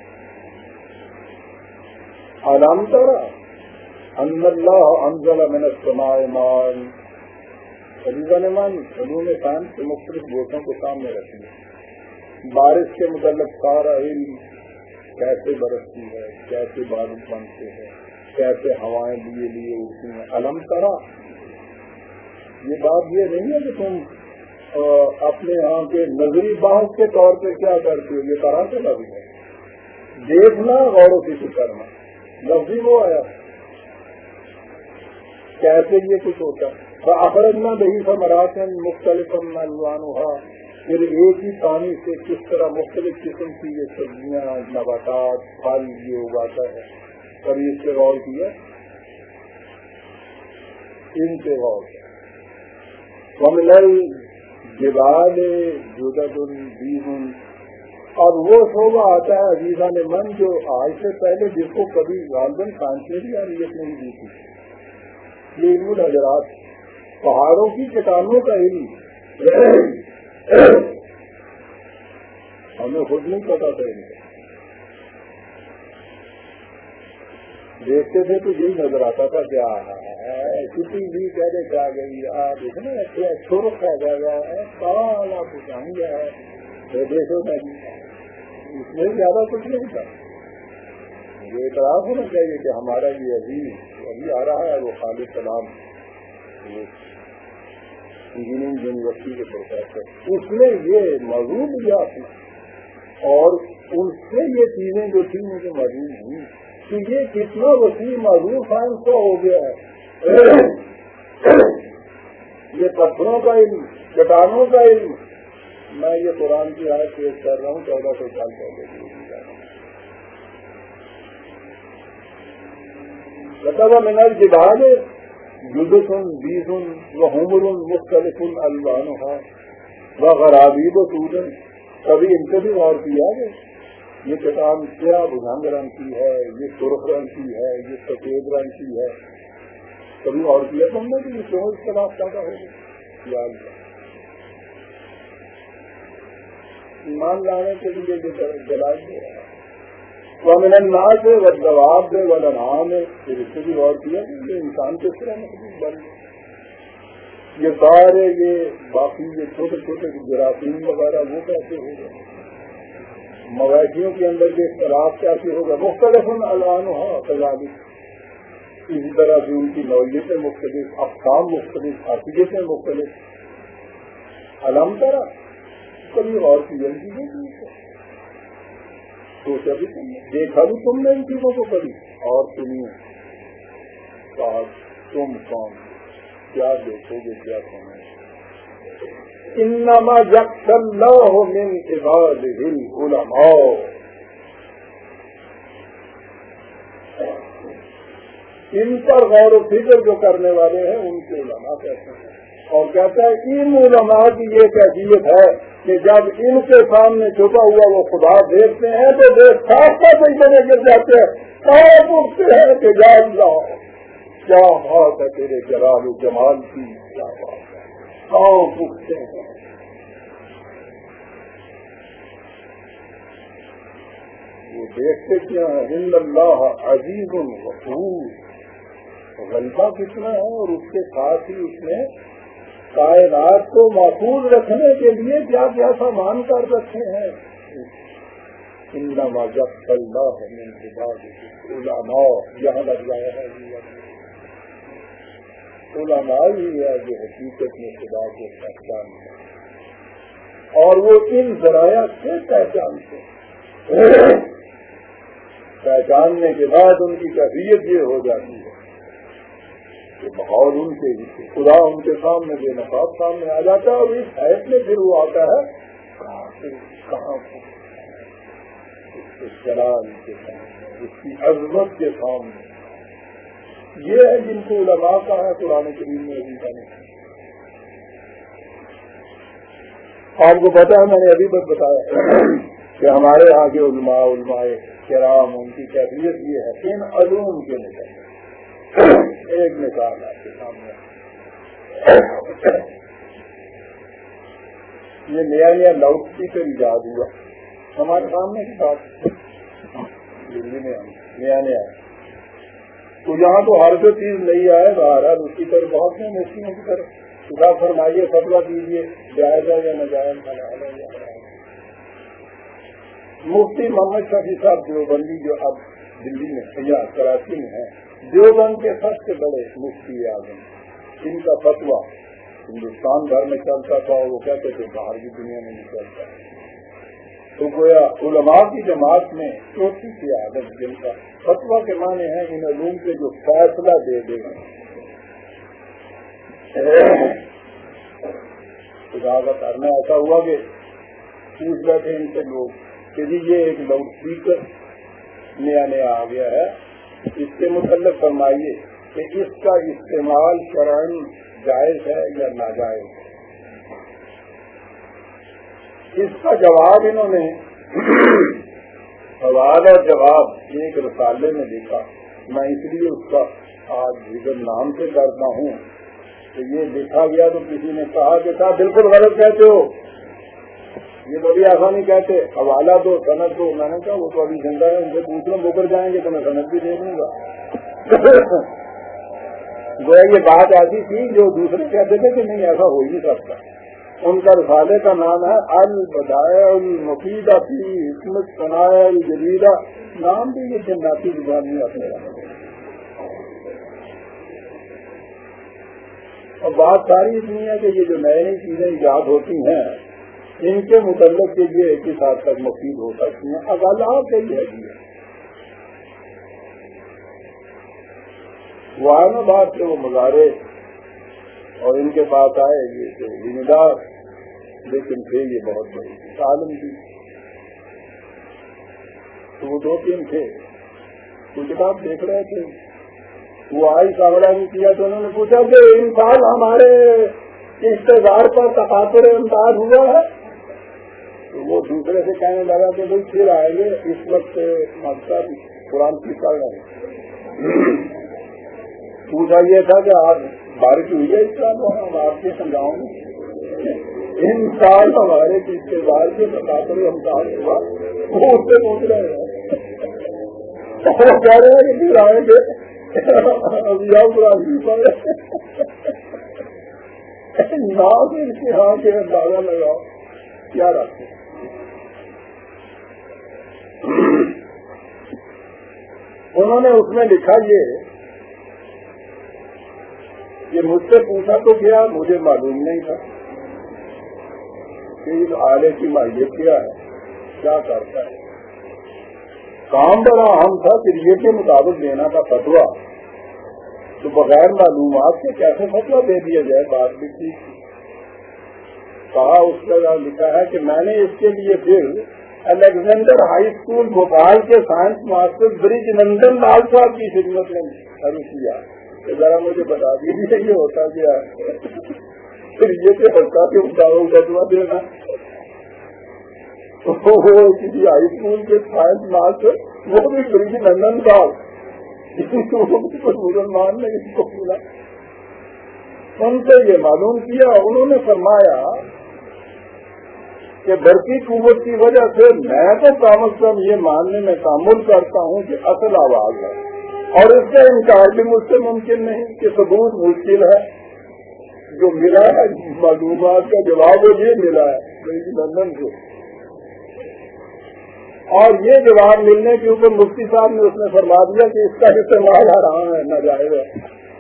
علام ترا ان اللہ انزل من السماء ماء. عزیزہ نے مان علوم سائنس کے مختلف گوشوں کو سامنے رکھیں. بارش کے متعلق سارا علم، کیسے برستی ہے، کیسے بادل بنتے ہیں، کیسے ہوائیں لیے لیے اٹھتی ہیں. علم ترا یہ بات یہ نہیں ہے کہ تم اپنے یہاں کے نظری بحث کے طور پہ کیا کرتے ہو. یہ طرح سے لفظ ہے، دیکھنا غور و فکر کرنا. لفظی وہ آیا کیسے یہ کچھ ہوتا ہے. اخرجنا بہی ثمرات مختلف الوانها، پھر ایک ہی پانی سے کس طرح مختلف قسم کی یہ سبزیاں، نباتات، پھل یہ اگاتا ہے. کبھی اس پہ غور کیا؟ ان پہ غور کیا. ومن الجبال جدد بیض، اور وہ شعبہ آتا ہے عزیزہ نے من جو آج سے پہلے جس کو کبھی غالباً سائنسی اہمیت نہیں دی تھی. یہ علم الحجرات، پہاڑوں کی چٹانوں کا علم ہمیں خود نہیں پتا تھا. دیکھتے تھے تو یہی نظر آتا تھا کیا کسی بھی کہنے کیا گئی آپ اتنے اچھے چھوڑ کھا جائے گا کال آپ جائیں گے دیکھو نہیں، اس میں زیادہ کچھ نہیں تھا. یہ اعتراف ہونا چاہیے کہ ہمارا یہ عزیز ابھی آ رہا ہے وہ خالد کلام انجینئرنگ یونیورسٹی کے پروفیسر، اس نے یہ موضوع لیا تھا اور ان سے یہ چیزیں جو تھیں مجھے معلوم ہوئی کہ یہ کتنا وسیع موضوع سائنس کا ہو گیا ہے. یہ پتھروں کا علم، چٹانوں کا علم. میں یہ قرآن کی آیت پیش کر رہا ہوں چودہ سو سال پہلے بتاوا من الجبال جدث بیض وحمر مختلف الوانها وغرابیب سود. کبھی ان کو بھی غور کیا ہے یہ چٹان سیاہ بھجنگ رنگ کی ہے، یہ سرخ رنگ کی ہے، یہ سفید رنگ کی ہے. کبھی غور کیا تم نے کہ یہ کیوں اختلاف پیدا ہو گیا؟ یا اللہ ایمان لانے کے لیے جو دلائل دے رہا ہے وَمِنَ النَّاسِ وَالدَّوَابِ وَالْأَنْعَامِ. پھر اس سے بھی غور کیا کہ یہ انسان کس طرح مخلوق بن یہ سارے یہ باقی یہ چھوٹے چھوٹے جراثیم وغیرہ وہ کیسے ہو گئے، مویشیوں کے اندر کے اختلاف کیسے ہوگا. مختلف الوانها كذلك، اسی طرح سے ان کی نوعیتیں مختلف، اقسام مختلف، حیثیتیں مختلف. علم طرح کبھی غور کیا ان چیزوں کی، سوچا بھی تم نے، دیکھا بھی تم نے ان چیزوں کو کبھی. اور سنیے تم کون کیا دیکھو گے کیا سنو. انما یخشی اللہ من عبادہ العلماء. ان پر غور و فکر جو کرنے والے ہیں ان کے علماء کہتے ہیں. اور کہتا ہے ان علماء کی یہ کیفیت ہے کہ جب ان کے سامنے چھپا ہوا وہ خدا دیکھتے ہیں تو دیکھ خاص طور سے اتنے گر جاتے ہیں. کہاں پوچھتے ہیں کہ یا اللہ کیا بات ہے تیرے جلال و جمال کی، کیا بات ہے. کہاں پوچھتے ہیں وہ دیکھتے کیا ہے. ان اللہ عزیز غفور. غلبہ کتنا ہے اور اس کے ساتھ ہی اس نے کائنات کو محفوظ رکھنے کے لیے کیا کیا سامان کر رکھے ہیں. انما یخشی اللہ من عبادہ العلماء. یہاں لگ جایا ہے علماء ہی ہے جو حقیقت میں خدا کو پہچانتے ہیں اور وہ ان ذرائع سے پہچانتے ہیں. پہچاننے کے بعد ان کی کیفیت یہ ہو جاتی ہے کہ ماحول ان کے خدا ان کے سامنے بے نقاب سامنے آ جاتا ہے. اور اس حیث میں پھر وہ آتا ہے کہاں اس جلال کے سامنے، اس کی عظمت کے سامنے. یہ ہے جن کو علماء کا ہے قرآن کریم میں ابھی کا نہیں. آپ کو پتا ہے میں نے ابھی بس بتایا کہ ہمارے یہاں کے علماء علماء کرام ان کی کیفیت یہ ہے ان علوم کے نظر. ایک مثال آپ کے سامنے، یہ نیا نیا لاؤڈ اسپیکر ایجاد ہوا ہمارے سامنے کی بات دلی میں نیا نیا. تو یہاں تو ہر کوئی چیز نہیں آئے بہرحال اس کی طرف بہت ہیں مفتیوں کی طرف. خدا فرمائیے فتویٰ دیجیے جائز ہے یا ناجائز. مفتی محمد شفیع صاحب دیوبندی جو اب دلی میں یا کراچی میں ہے، دیوبند کے سب سے بڑے مفتی اعظم، ان کا فتویٰ ہندوستان بھر میں چلتا تھا اور وہ کہتے تھے باہر کی دنیا میں نہیں چلتا. تو گویا علماء کی جماعت میں چوتھی کی عادت جن کا فتویٰ کے معنی ہے ان علوم کے جو فیصلہ دے دے گا. خدا کا کرنا ایسا ہوا کہ پوچھ بیٹھے ان سے لوگ کہ جی یہ ایک لاؤڈ اسپیکر نیا نیا آ گیا ہے، اس کے متعلق فرمائیے کہ اس کا استعمال شرعاً جائز ہے یا ناجائز. اس کا جواب انہوں نے سوال اور جواب ایک رسالے میں لکھا. میں اس لیے اس کا آج ذکر نام سے کرتا ہوں کہ یہ لکھا گیا تو کسی نے کہا کہ صاحب بالکل غلط کہتے ہو، یہ بڑی آسانی کہتے حوالہ دو سند دو. میں نے کہا وہ تو ابھی زندہ ہے، ان سے پوچھ لو مکر جائیں گے تو میں سند بھی دے دوں گا. گویا یہ بات ایسی تھی جو دوسرے کہتے تھے کہ نہیں ایسا ہو ہی نہیں سکتا. ان کا رسالے کا نام ہے البدائع المفیدہ فی حکمت صنائع الجدیدہ. نام بھی یہ جناتی زبان میں اپنے اور بات ساری اتنی ہے کہ یہ جو نئی نئی چیزیں ایجاد ہوتی ہیں ان کے متعلق کے یہ ایک ہی ساتھ تک مفید ہو سکتی ہیں. اب اللہ کہی ہے وہ آئے نا بات کہ وہ مظاہرے اور ان کے پاس آئے یہ تو ذمہ دار لیکن تھے یہ بہت بڑی عالم تھی. تو وہ دو تین تھے تو کتاب دیکھ رہے تھے وہ آئی کاوڑا بھی کیا تو انہوں نے پوچھا کہ ان سال ہمارے رشتے دار پر تقاصر امتیاز ہوا ہے. تو وہ دوسرے سے کہنے لگا کہ بھائی پھر آئیں گے اس وقت مقصد قرآن کی پڑھ رہے ہیں. پوچھا یہ تھا کہ آپ بارش ہوئی ہے اس سال ہم آپ کے سمجھاؤں گے ان سال ہمارے رشتے دار کے تقاصر امتیاز ہوا وہ اس سے پوچھ رہے ہیں وہ کہہ رہے ہیں کہ پھر آئیں گے قرآن کی پڑھ رہے نام ان کے ہاں کے اندازہ لگاؤ کیا رکھتے. انہوں نے اس میں لکھا یہ یہ مجھ سے پوچھا تو کیا مجھے معلوم نہیں تھا کہ اس آلے کی ماہیت کیا ہے کیا کرتا ہے. کام بڑا اہم تھا شریعت کے مطابق دینا تھا فتویٰ تو بغیر معلومات کے کیسے فتویٰ دے دیا جائے. بات بھی ٹھیک کہا اس کا لکھا ہے کہ میں نے اس کے لیے پھر الیگزینڈر ہائی اسکول بھوپال کے سائنس ماسٹر برج نندن لال صاحب کی خدمت میں شروع کیا کہ ذرا مجھے بتا دیجیے یہ ہوتا کیا ہے پھر یہ کہ ہوتا کہ فتوا فتوا دینا. وہ کسی ہائی اسکول کے سائنس ماسٹر وہ بھی برج نندن صاحب مسلمان نے اس کو ملا. ان سے یہ معلوم کیا انہوں نے فرمایا کہ برقی قوت کی وجہ سے میں تو کم از کم یہ ماننے میں تعمل کرتا ہوں کہ اصل آواز ہے اور اس کا انکار بھی مجھ سے ممکن نہیں کہ ثبوت مشکل ہے. جو ملا ہے معلومات کا جواب وہ یہ ملا ہے لندن سے اور یہ جواب ملنے کے اوپر مفتی صاحب نے اس نے فرما دیا کہ اس کا استعمال حرام ہے ناجائز ہے.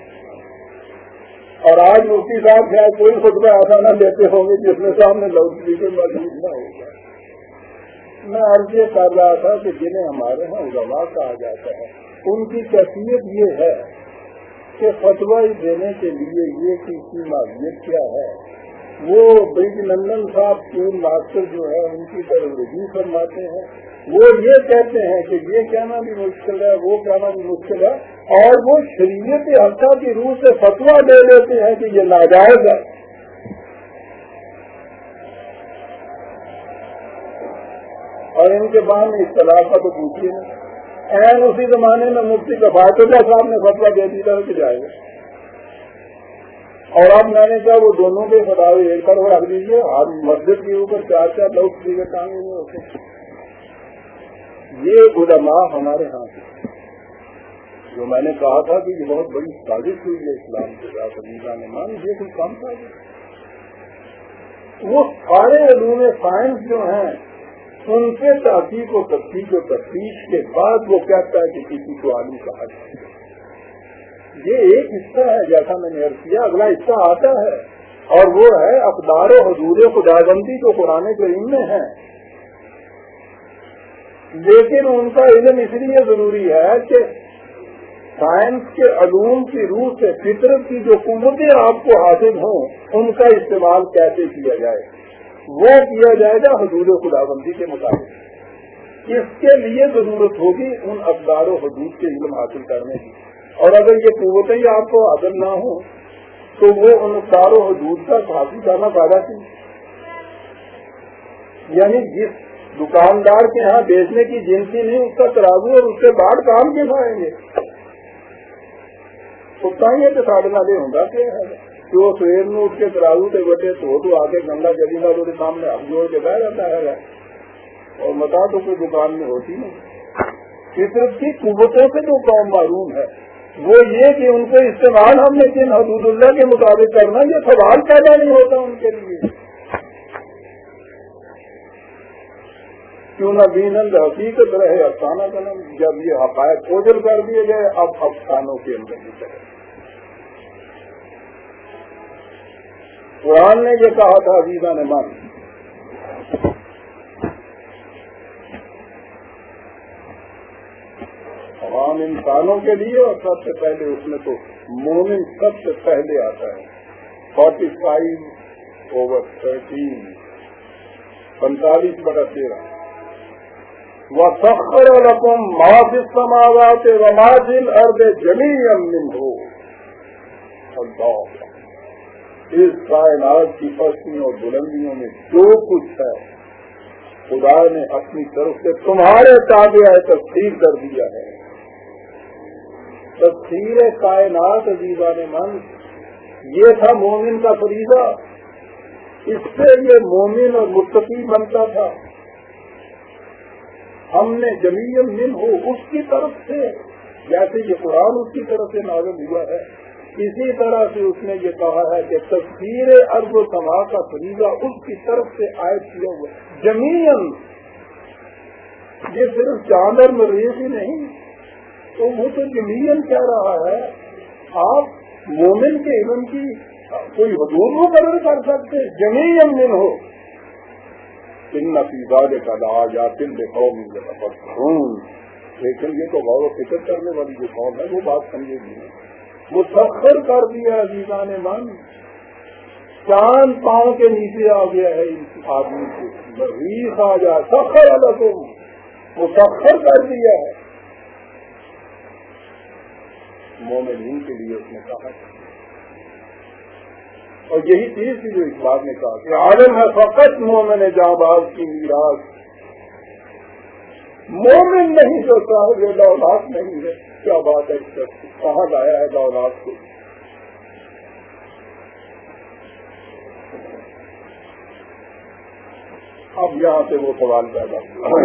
اور آج مفتی صاحب کیا کوئی خطبہ ایسا نہ لیتے ہوں گے جس میں سامنے لاؤڈ اسپیکر موجود نہ ہوگا. میں عرض یہ کر رہا تھا کہ جنہیں ہمارے ہاں علماء کہا جاتا ہے ان کی کیفیت یہ ہے کہ فتویٰ دینے کے لیے یہ کہ اس کی ماہیت کیا ہے. وہ برج نندن صاحب اسکول ماسٹر جو ہے ان کی طرف رجوع فرماتے ہیں. وہ یہ کہتے ہیں کہ یہ کہنا بھی مشکل ہے وہ کہنا بھی مشکل ہے اور وہ شریعت حقہ کی روح سے فتویٰ دے دیتے ہیں کہ یہ ناجائز ہے. اور ان کے بعد میں اختلاف کا تو پوچھیے نہیں. این اسی زمانے میں مفتی کفایت اللہ صاحب نے فتویٰ دے دیا کہ جائے گا اور اب میں نے کہا وہ دونوں کے فتاوی ایک طرف رکھ دیجیے اور مسجد کے اوپر چار چار لوگ اسپیکر ٹانگے ہوئے ہوتے. یہ علماء ہمارے ہاں سے جو میں نے کہا تھا کہ یہ بہت بڑی سازش ہوئی ہے اسلام کے ساتھ عزیزہ نے مان یہ کوئی کم سازش. وہ سارے علوم سائنس جو ہیں ان کے تحقیق و تفتیش و تفتیش کے بعد وہ کہتا ہے کہ کسی کو عالم کہا جائے. یہ ایک حصہ ہے جیسا میں نے عرض کیا. اگلا حصہ آتا ہے اور وہ ہے اقدار و حدود خداوندی جو قرآن کریم میں ہے. لیکن ان کا علم اس لیے ضروری ہے کہ سائنس کے علوم کی روح سے فطرت کی جو قوتیں آپ کو حاصل ہوں ان کا استعمال کیسے کیا جائے وہ کیا جائے گا حدود خداوندی کے مطابق. اس کے لیے ضرورت ہوگی ان اقدار و حدود کے علم حاصل کرنے کی. اور اگر یہ قوتیں ہی آپ کو حاصل نہ ہوں تو وہ ان اقدار و حدود کا حاصل کرنا پیدا کی. یعنی جس دکاندار کے ہاں بیچنے کی جنسی نہیں اس کا ترازو اور اس کے بعد کام کے کھائیں گے تو کہیں کہ ساڑھے نالے ہوں گا کہ وہ سویر میں اٹھ کے ترازو سے بٹے تو تو آ کے گنگا جلیلا کے سامنے ہم جوڑ کے بہ جاتا ہے اور متا تو کوئی دکان میں ہوتی نہیں. فطرت کی قوتوں سے جو قوم معروم ہے وہ یہ کہ ان کو استعمال ہم نے کن حدود اللہ کے مطابق کرنا یہ سوال پیدا نہیں ہوتا ان کے لیے. کیوں نہ بینند حقیقت رہے افسانہ جنم. جب یہ حقائق اوجل کر دیے گئے اب افسانوں کے اندر بھی چلے. قرآن نے یہ کہا تھا عزیزاں نے مان، عوام انسانوں کے لیے، اور سب سے پہلے اس میں تو مومن سب سے پہلے آتا ہے. فورٹی فائیو اوور تھرٹین پینتالیس بٹا تیرہ. وَسَخَّرَ لَكُم مَّا فِي السَّمَاوَاتِ وَمَا فِي الْأَرْضِ جَمِيعًا مِّنْهُ. اللہ، اس کائنات کی پستیوں اور بلندیوں میں جو کچھ ہے خدا نے اپنی طرف سے تمہارے تابع تفسیر کر دیا ہے. تفسیر کائنات عزیزان من، یہ تھا مومن کا فریضہ. اس سے یہ مومن اور متقی بنتا تھا. ہم نے جمیع من ہو اس کی طرف سے، جیسے یہ قرآن اس کی طرف سے نازل ہوا ہے، اسی طرح سے اس نے یہ کہا ہے کہ تفسیر ارض و سما کا فریضہ اس کی طرف سے عائد کیا ہوا. جمیعاً، یہ صرف چاند اور مریض ہی نہیں، تو وہ تو جمیعاً کہہ رہا ہے. آپ مومن کے علم کی کوئی حدود مقرر کر سکتے؟ جمیعاً من ہو. ان فی ذلک لآیات لقوم یتفکرون. لیکن یہ تو غور و فکر کرنے والی جو قوم ہے وہ بات سمجھے گی. مسخر کر دیا عزیزان من، چاند پاؤں کے نیچے آ گیا ہے اس آدمی سے. مریخ آ جا سخر لکم، مسخر کر دیا ہے مومنین کے لیے. اس نے کہا، اور یہی چیز تھی جو اقبال نے کہا کہ عالم ہے فقط مومن جانباز کی میراث، مومن نہیں جو صاحب دولت نہیں ہے. کیا بات ہے، کہاں لایا ہے دولت کو؟ اب یہاں سے وہ سوال پیدا ہوا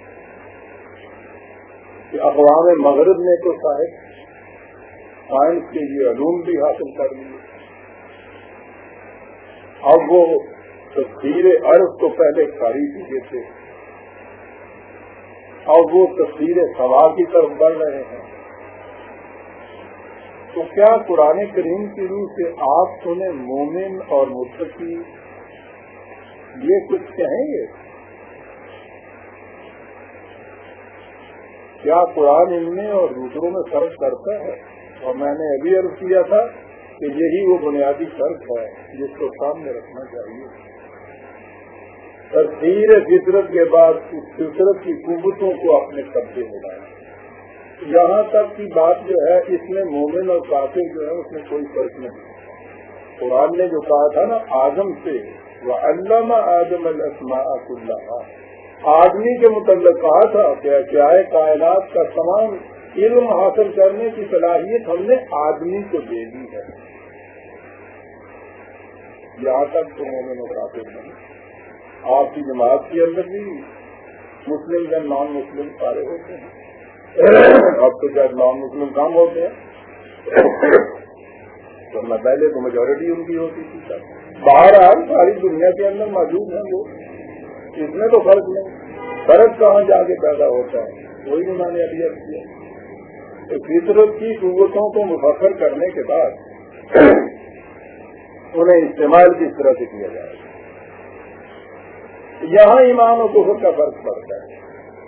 کہ اقوام مغرب نے تو صاحب سائنس کے یہ علوم بھی حاصل کر لیے. اب وہ تفسیر عرض تو پہلے کاری چکے تھے، اب وہ تفسیر سوا کی طرف بڑھ رہے ہیں. تو کیا قرآن کریم کی روح سے آپ انہیں مومن اور متقی یہ کچھ کہیں گے؟ کیا قرآن ان میں اور دوسروں میں فرق کرتا ہے؟ اور میں نے ابھی عرض کیا تھا کہ یہی وہ بنیادی فرق ہے جس کو سامنے رکھنا چاہیے. تفسیر فطرت کے بعد فطرت کی قوتوں کو اپنے قبضے میں لانا. یہاں تک کی بات جو ہے اس میں مومن اور کافر جو ہے اس میں کوئی فرق نہیں. قرآن نے جو کہا تھا نا آدم سے، وَعَلَّمَ آدَمَ الْأَسْمَاءَ كُلَّهَا، آدمی کے متعلق کہا تھا کہ اشیائے کائنات کا تمام علم حاصل کرنے کی صلاحیت ہم نے آدمی کو دے دی ہے. یہاں تک تو مومن اور کافر نہیں. آپ کی جماعت کے اندر بھی مسلم یا نان مسلم سارے ہوتے ہیں. اب تو شاید نان مسلم کام ہوتے ہیں، ورنہ پہلے تو میجورٹی ان کی ہوتی تھی. بہرحال ساری دنیا کے اندر موجود ہیں وہ، اس میں تو فرق نہیں. فرق کہاں جا کے پیدا ہوتا ہے کوئی بھی میں نے ابھی عرض کیا. فطرت کی قوتوں کو مفخر کرنے کے بعد انہیں استعمال کس طرح سے کیا جائے. یہاں ایمان و کفر کا فرق پڑتا ہے.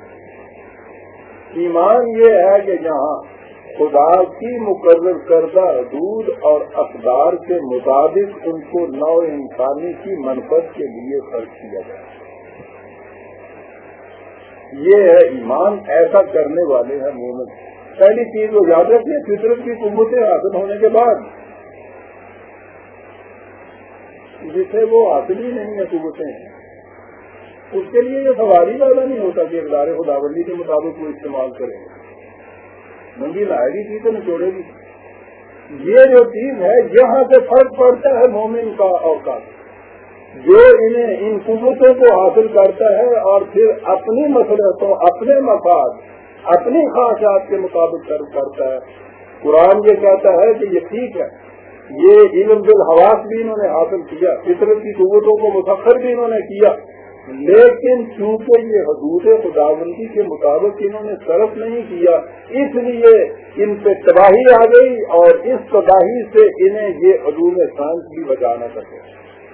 ایمان یہ ہے کہ جہاں خدا کی مقرر کردہ حدود اور اقدار کے مطابق ان کو نوع انسانی کی منفعت کے لیے خرچ کیا جائے. یہ ہے ایمان. ایسا کرنے والے ہیں مومن. پہلی چیز وہ یاد رکھیے، فطرت کی قوتیں حاصل ہونے کے بعد جسے وہ حاصل ہی نہیں ہے قوتیں، اس کے لیے یہ سواری پیدا نہیں ہوتا کہ اقدار خداوندی کے مطابق وہ استعمال کریں. منگی لائے گی چیزیں نچوڑے گی. یہ جو چیز ہے یہاں سے فرق پڑتا ہے مومن کا اور کافر. جو انہیں ان قوتوں کو حاصل کرتا ہے اور پھر اپنی مصلحتوں، اپنے مفاد، اپنی خواہشات کے مطابق کرتا ہے. قرآن یہ کہتا ہے کہ یہ ٹھیک ہے، یہ علم بالحواس بھی انہوں نے حاصل کیا، فطرت کی قوتوں کو مسخر بھی انہوں نے کیا، لیکن چونکہ یہ حدود خداوندی کے مطابق انہوں نے صرف نہیں کیا، اس لیے ان پہ تباہی آ گئی اور اس تباہی سے انہیں یہ علوم سائنس بھی بچا نہ سکے.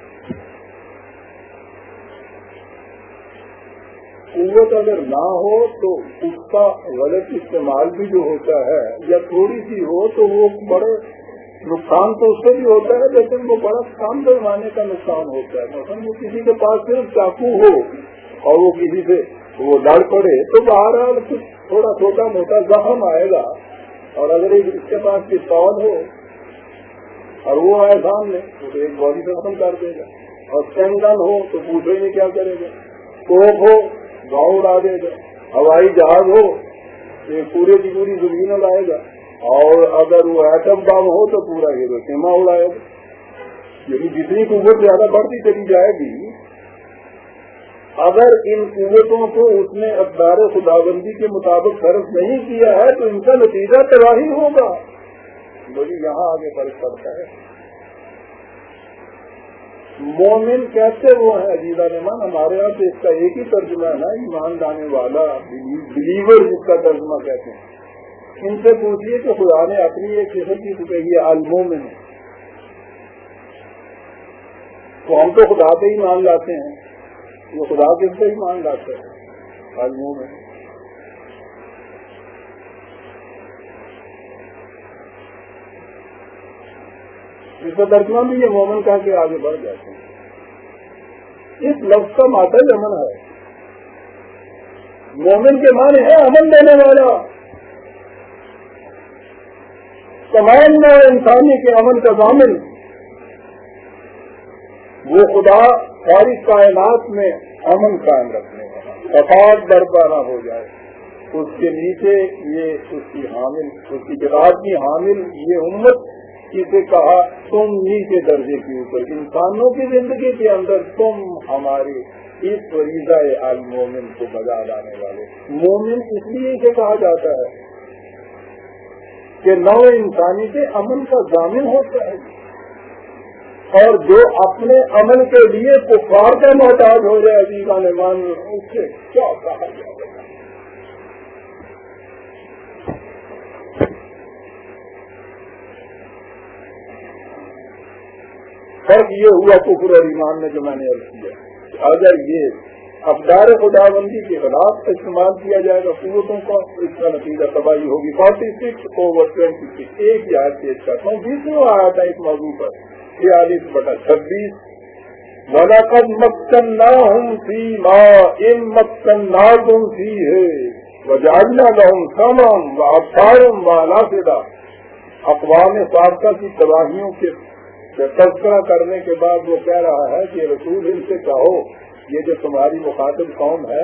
قوت اگر نہ ہو تو اس کا غلط استعمال بھی جو ہوتا ہے یا تھوڑی سی ہو تو وہ بڑے نقصان تو اس سے بھی ہوتا ہے، لیکن وہ بڑا کام کروانے کا نقصان ہوتا ہے. مثلا وہ کسی کے پاس صرف چاقو ہو اور وہ کسی سے وہ لڑ پڑے تو بہرحال کچھ تھوڑا چھوٹا موٹا زخم آئے گا، اور اگر ایک اس کے پاس پستول ہو اور وہ آئے سامنے تو ایک باڈی سے ختم کر دے گا، اور سینگن ہو تو پوچھے نہیں کیا کرے گا، توپ ہو گاؤں اڑا دے گا، ہوائی جہاز ہو یہ پورے کی پوری زمین اڑائے گا، اور اگر وہ ایٹم بم ہو تو پورا ہیروشیما اڑائے گا. یعنی جتنی قوت زیادہ بڑھتی چلی جائے گی، اگر ان قوتوں کو اس نے اقدار خداوندی کے مطابق صرف نہیں کیا ہے تو ان کا نتیجہ تباہی ہوگا. بڑی یہاں آگے فرق پڑتا ہے. مومن کیسے وہ ہے عزیزہ نمان؟ ہمارے یہاں تو اس کا ایک ہی ترجمہ ہے نا، ایمان لانے والا، بلیور جس کا ترجمہ کہتے ہیں. ان سے پوچھیے کہ خدا نے اپنی ایک قسم کی کہی ہے المومن، تو ہم تو خدا پہ ہی مان لاتے ہیں، وہ خدا کس پہ ہی مان لاتے ہیں؟ المومن. اس کا ترجمہ بھی یہ مومن کہہ کے آگے بڑھ جاتے ہیں. اس لفظ کا ماتا امن ہے. مومن کے معنی ہے امن دینے والا، تمام نو انسانی کے امن کا ضامن. وہ خدا ساری کائنات میں امن قائم رکھنے والا، فساد برپا نہ ہو جائے. اس کے نیچے یہ اس کی حامل، اس کی کتاب کی حامل یہ امت کسے کہا تم نیچے درجے کے اوپر، انسانوں کی زندگی کے اندر تم ہماری اس فریضہ المومن کو بجا لانے والے. مومن اس لیے اسے کہا جاتا ہے کہ نو انسانی کے امن کا ضامن ہوتا ہے، اور جو اپنے عمل کے لیے کفار کا محتاج ہو جائے عزیزان ایمان، اس سے کیا کہا جائے؟ فرق یہ ہوا کفر اور ایمان میں جو میں نے عرض کیا. اگر یہ اقدار خداوندی کے خلاف استعمال کیا جائے گا قوتوں کا، اس کا نتیجہ تباہی ہوگی. Forty six over twenty six ایک یاد پیش کرتا ہوں. بیسوں آیا تھا اس موضوع پر چھیالیس بٹا چھبیس. وَلَقَدْ مَكَّنَّاهُمْ فِيمَا إِن مَكَّنَّاكُمْ فِيهِ وَجَعَلْنَا لَهُمْ سَمْعًا وَأَبْصَارًا وَأَفْئِدَةً. اقوام سابقہ کی تباہیوں کے تذکرہ کرنے کے بعد وہ کہہ رہا ہے کہ رسول ان سے کہو، یہ جو تمہاری مخاطب قوم ہے،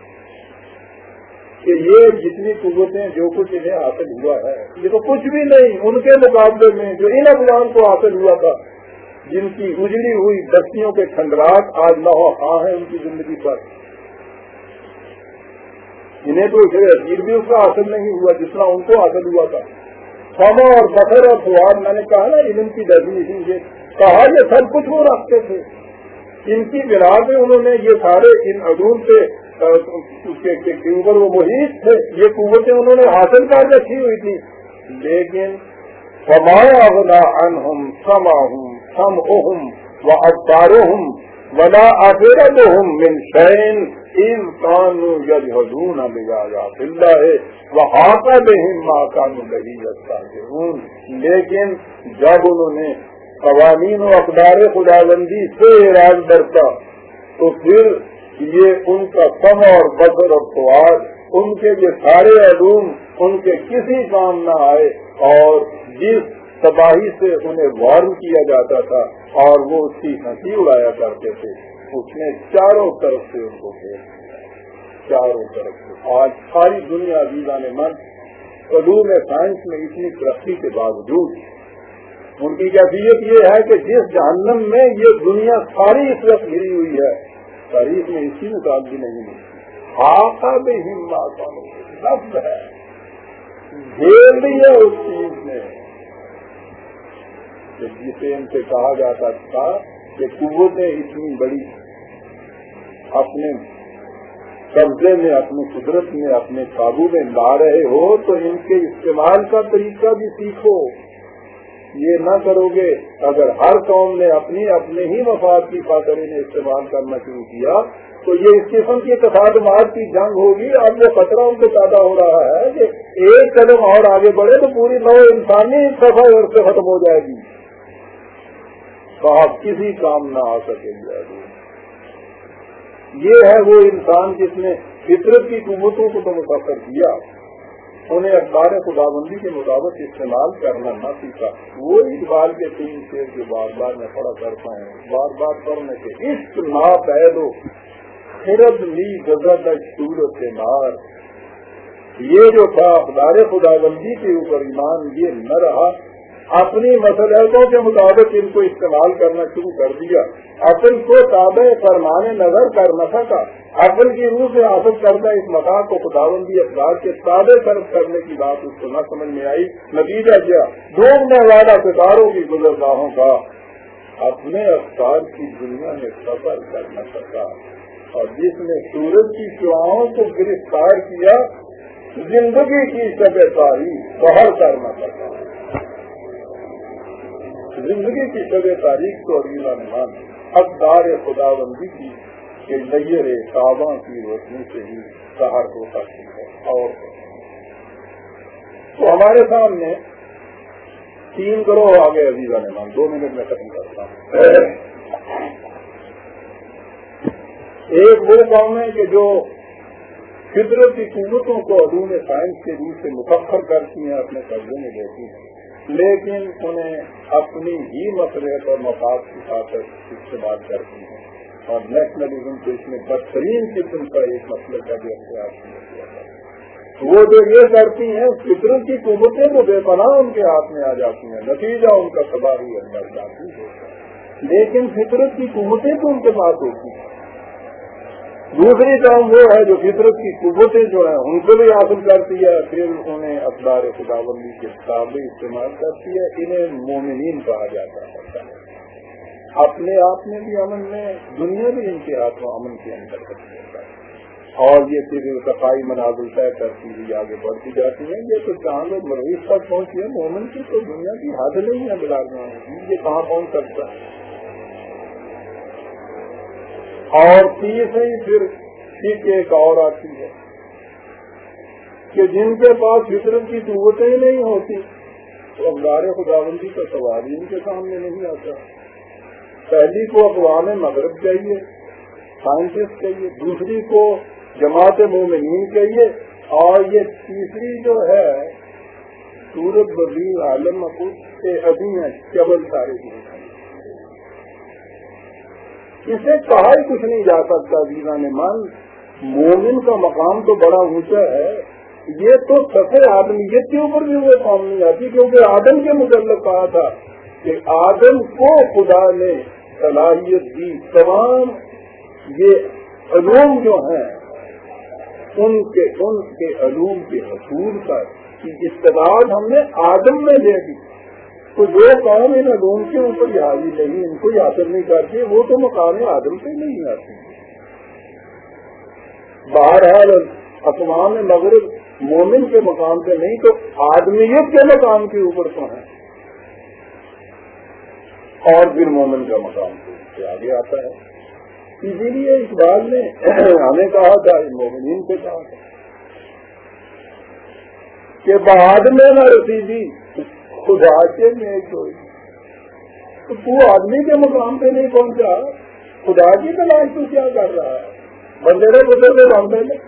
کہ یہ جتنی قوتیں جو کچھ انہیں حاصل ہوا ہے یہ تو کچھ بھی نہیں ان کے مقابلے میں جو ان اقوام کو حاصل ہوا تھا، جن کی اجڑی ہوئی بستیوں کے کھنڈرات آج لوح خواہ ہیں ان کی زندگی پر. انہیں تو عجیب بھی اس کا حاصل نہیں ہوا جس طرح ان کو حاصل ہوا تھا. سما اور بخر اور فواد، میں نے کہا نا علم کی ڈیفینیشن یہ کہا یہ سب کچھ وہ رکھتے تھے. ان کی بنا پہ انہوں نے یہ سارے ان عدول سے اوپر وہ محیط تھے، یہ قوتیں انہوں نے حاصل کر رکھی ہوئی تھی. لیکن فما اغنی عنہم سمعہم سمعہم وابصارہم ولا افئدتہم من شیء اذ كانوا يجحدون بآیات اللہ وحاق بهم ما كانوا به یستہزئون. لیکن جب انہوں نے قوانین و اقدار خداوندی سے اعراض برتا تو پھر یہ ان کا سمع اور بصر اور فؤاد، ان کے یہ سارے علوم ان کے کسی کام نہ آئے، اور جس تباہی سے انہیں وارن کیا جاتا تھا اور وہ اس کی ہنسی اڑایا کرتے تھے، اس نے چاروں طرف سے ان کو گھیر دیا، چاروں طرف سے. آج ساری دنیا عزیزان من علوم سائنس میں اتنی ترقی کے باوجود ان کی کیفیت یہ ہے کہ جس جہنم میں یہ دنیا ساری اس وقت گری ہوئی ہے، تاریخ میں اسی مثال بھی نہیں ملتی. آقا بے ہمت لفظ ہے، گھیر لیا اس چیز نے جسے ان سے کہا جاتا تھا کہ قوتیں اتنی بڑی اپنے قبضے میں، اپنی قدرت میں، اپنے قابو میں لا رہے ہو تو ان کے استعمال کا طریقہ بھی سیکھو. یہ نہ کرو گے. اگر ہر قوم نے اپنی اپنے ہی مفاد کی خاطر انہیں استعمال کرنا شروع کیا تو یہ اس قسم کی تصادمات کی جنگ ہوگی. اب وہ خطرہ ان کو پیدا ہو رہا ہے کہ ایک قدم اور آگے بڑھے تو پوری نو انسانی صفحہ سے ختم ہو جائے گی. آپ کسی کام نہ آ سکے گا. یہ ہے وہ انسان جس نے فطرت کی قوتوں کو تو متاثر کیا, انہیں اخبار خداوندی کے مطابق استعمال کرنا نہ سیکھا. وہ اقبال کے تین شعر کے بار بار میں پڑھا کرتا ہوں, بار بار پڑھنے کے عشق نا پیدو خرد لی غزل صورت نار. یہ جو تھا اخبار خداوندی کے اوپر ایمان یہ نہ رہا, اپنی مسلحتوں کے مطابق ان کو استعمال کرنا شروع کر دیا. عقل کو تابع فرمانے نظر کر نہ سکا. عقل کی روح سے حاصل کردہ اس مقام کو خداوندی اخبار کے تابع صرف کرنے کی بات اس کو نہ سمجھ میں آئی. نتیجہ کیا, ڈوبنے والا ستاروں کی گزرگاہوں کا اپنے افکار کی دنیا میں سفر کر نہ سکا, اور جس نے سورج کی شعاؤں کو گرفتار کیا زندگی کی شب تاریخ بہر کر نہ سکا. زندگی کی شب تاریخ کو عزیزان مان اقدار خداوندی کی کہ نیر کعبہ کی روشنی سے ہی ظاہر ہو سکتی ہے. اور تو ہمارے سامنے تین گروہ آگے عزیزان مان, دو منٹ میں ختم کرتا ہوں. ایک وہ قوم ہے کہ جو فطرت کی قوتوں کو علوم سائنس کے روپ سے مفخر کرتی ہیں, اپنے قبضے میں لیتی ہیں, لیکن انہیں اپنی ہی مصلحت اور مفاد کی خاطر استعمال کرتی ہیں, اور نیشنلزم کو اس میں بدترین قسم کا ایک مسئلہ کا بھی اختیار کیا ہے. وہ جو یہ کرتی ہیں فطرت کی قوتیں تو بے پناہ ان کے ہاتھ میں آ جاتی ہیں, نتیجہ ان کا تباہی اندر جاتی ہوتا ہے, لیکن فطرت کی قوتیں تو ان کے پاس ہوتی ہیں. دوسری قوم وہ ہے جو فطرت کی قوتیں جو ہیں ان کو بھی حاصل کرتی ہے, پھر انہیں اقدار خداوندی کے تابع استعمال کرتی ہے. انہیں مومنین کہا جاتا ہے. اپنے آپ میں بھی امن میں, دنیا بھی ان کے ہاتھوں امن کے اندر کرتی ہے, اور یہ پھر صفائی منازل طے کرتی ہوئی آگے بڑھتی جاتی ہے. یہ تو چاند اور مریض تک پہنچی ہے, مومن کی تو دنیا کی حد نہیں ہے بلارنا, یہ کہاں پہنچ سکتا ہے. اور تیسری پھر ٹھیک ایک اور آتی ہے کہ جن کے پاس فطرت کی قوتیں ہی نہیں ہوتی تو اقدار خداوندی کا سوال ہی ان کے سامنے نہیں آتا. پہلی کو اقوام مغرب چاہیے, سائنٹسٹ چاہیے, دوسری کو جماعت مومنین چاہیے, اور یہ تیسری جو ہے سورت بدی عالم کے ابھی ہیں چبل سارے کی. اسے کہا ہی کچھ نہیں جا سکتا. عزیزان مان, مومن کا مقام تو بڑا اونچا ہے, یہ تو سفید آدمیت کے اوپر بھی وہ کام نہیں آتی, کیونکہ آدم کے متعلق کہا تھا کہ آدم کو خدا نے صلاحیت دی تمام یہ علوم جو ہیں ان کے ان کے علوم کے حصول پر کی استعداد ہم نے آدم میں دے دی. تو جو قوم ان علوم کے اوپر حاضر نہیں, ان کو حاصل نہیں کرتی, وہ تو مقام آدم سے نہیں آتی. بہرحال اقوام مغرب مومن کے مقام سے نہیں تو آدمیت کے مقام کے اوپر تو ہیں, اور پھر مومن کا مقام سے آگے آتا ہے. اسی لیے اقبال نے ہمیں کہا تھا, مومنین سے کہا تھا کہ بعد میں نہ رسیدی خدا کے میں کوئی, تو تو آدمی کے مقام پہ نہیں پہنچا, خدا کی تلاش تو کیا کر رہا ہے, بندے گزرے باندھے میں.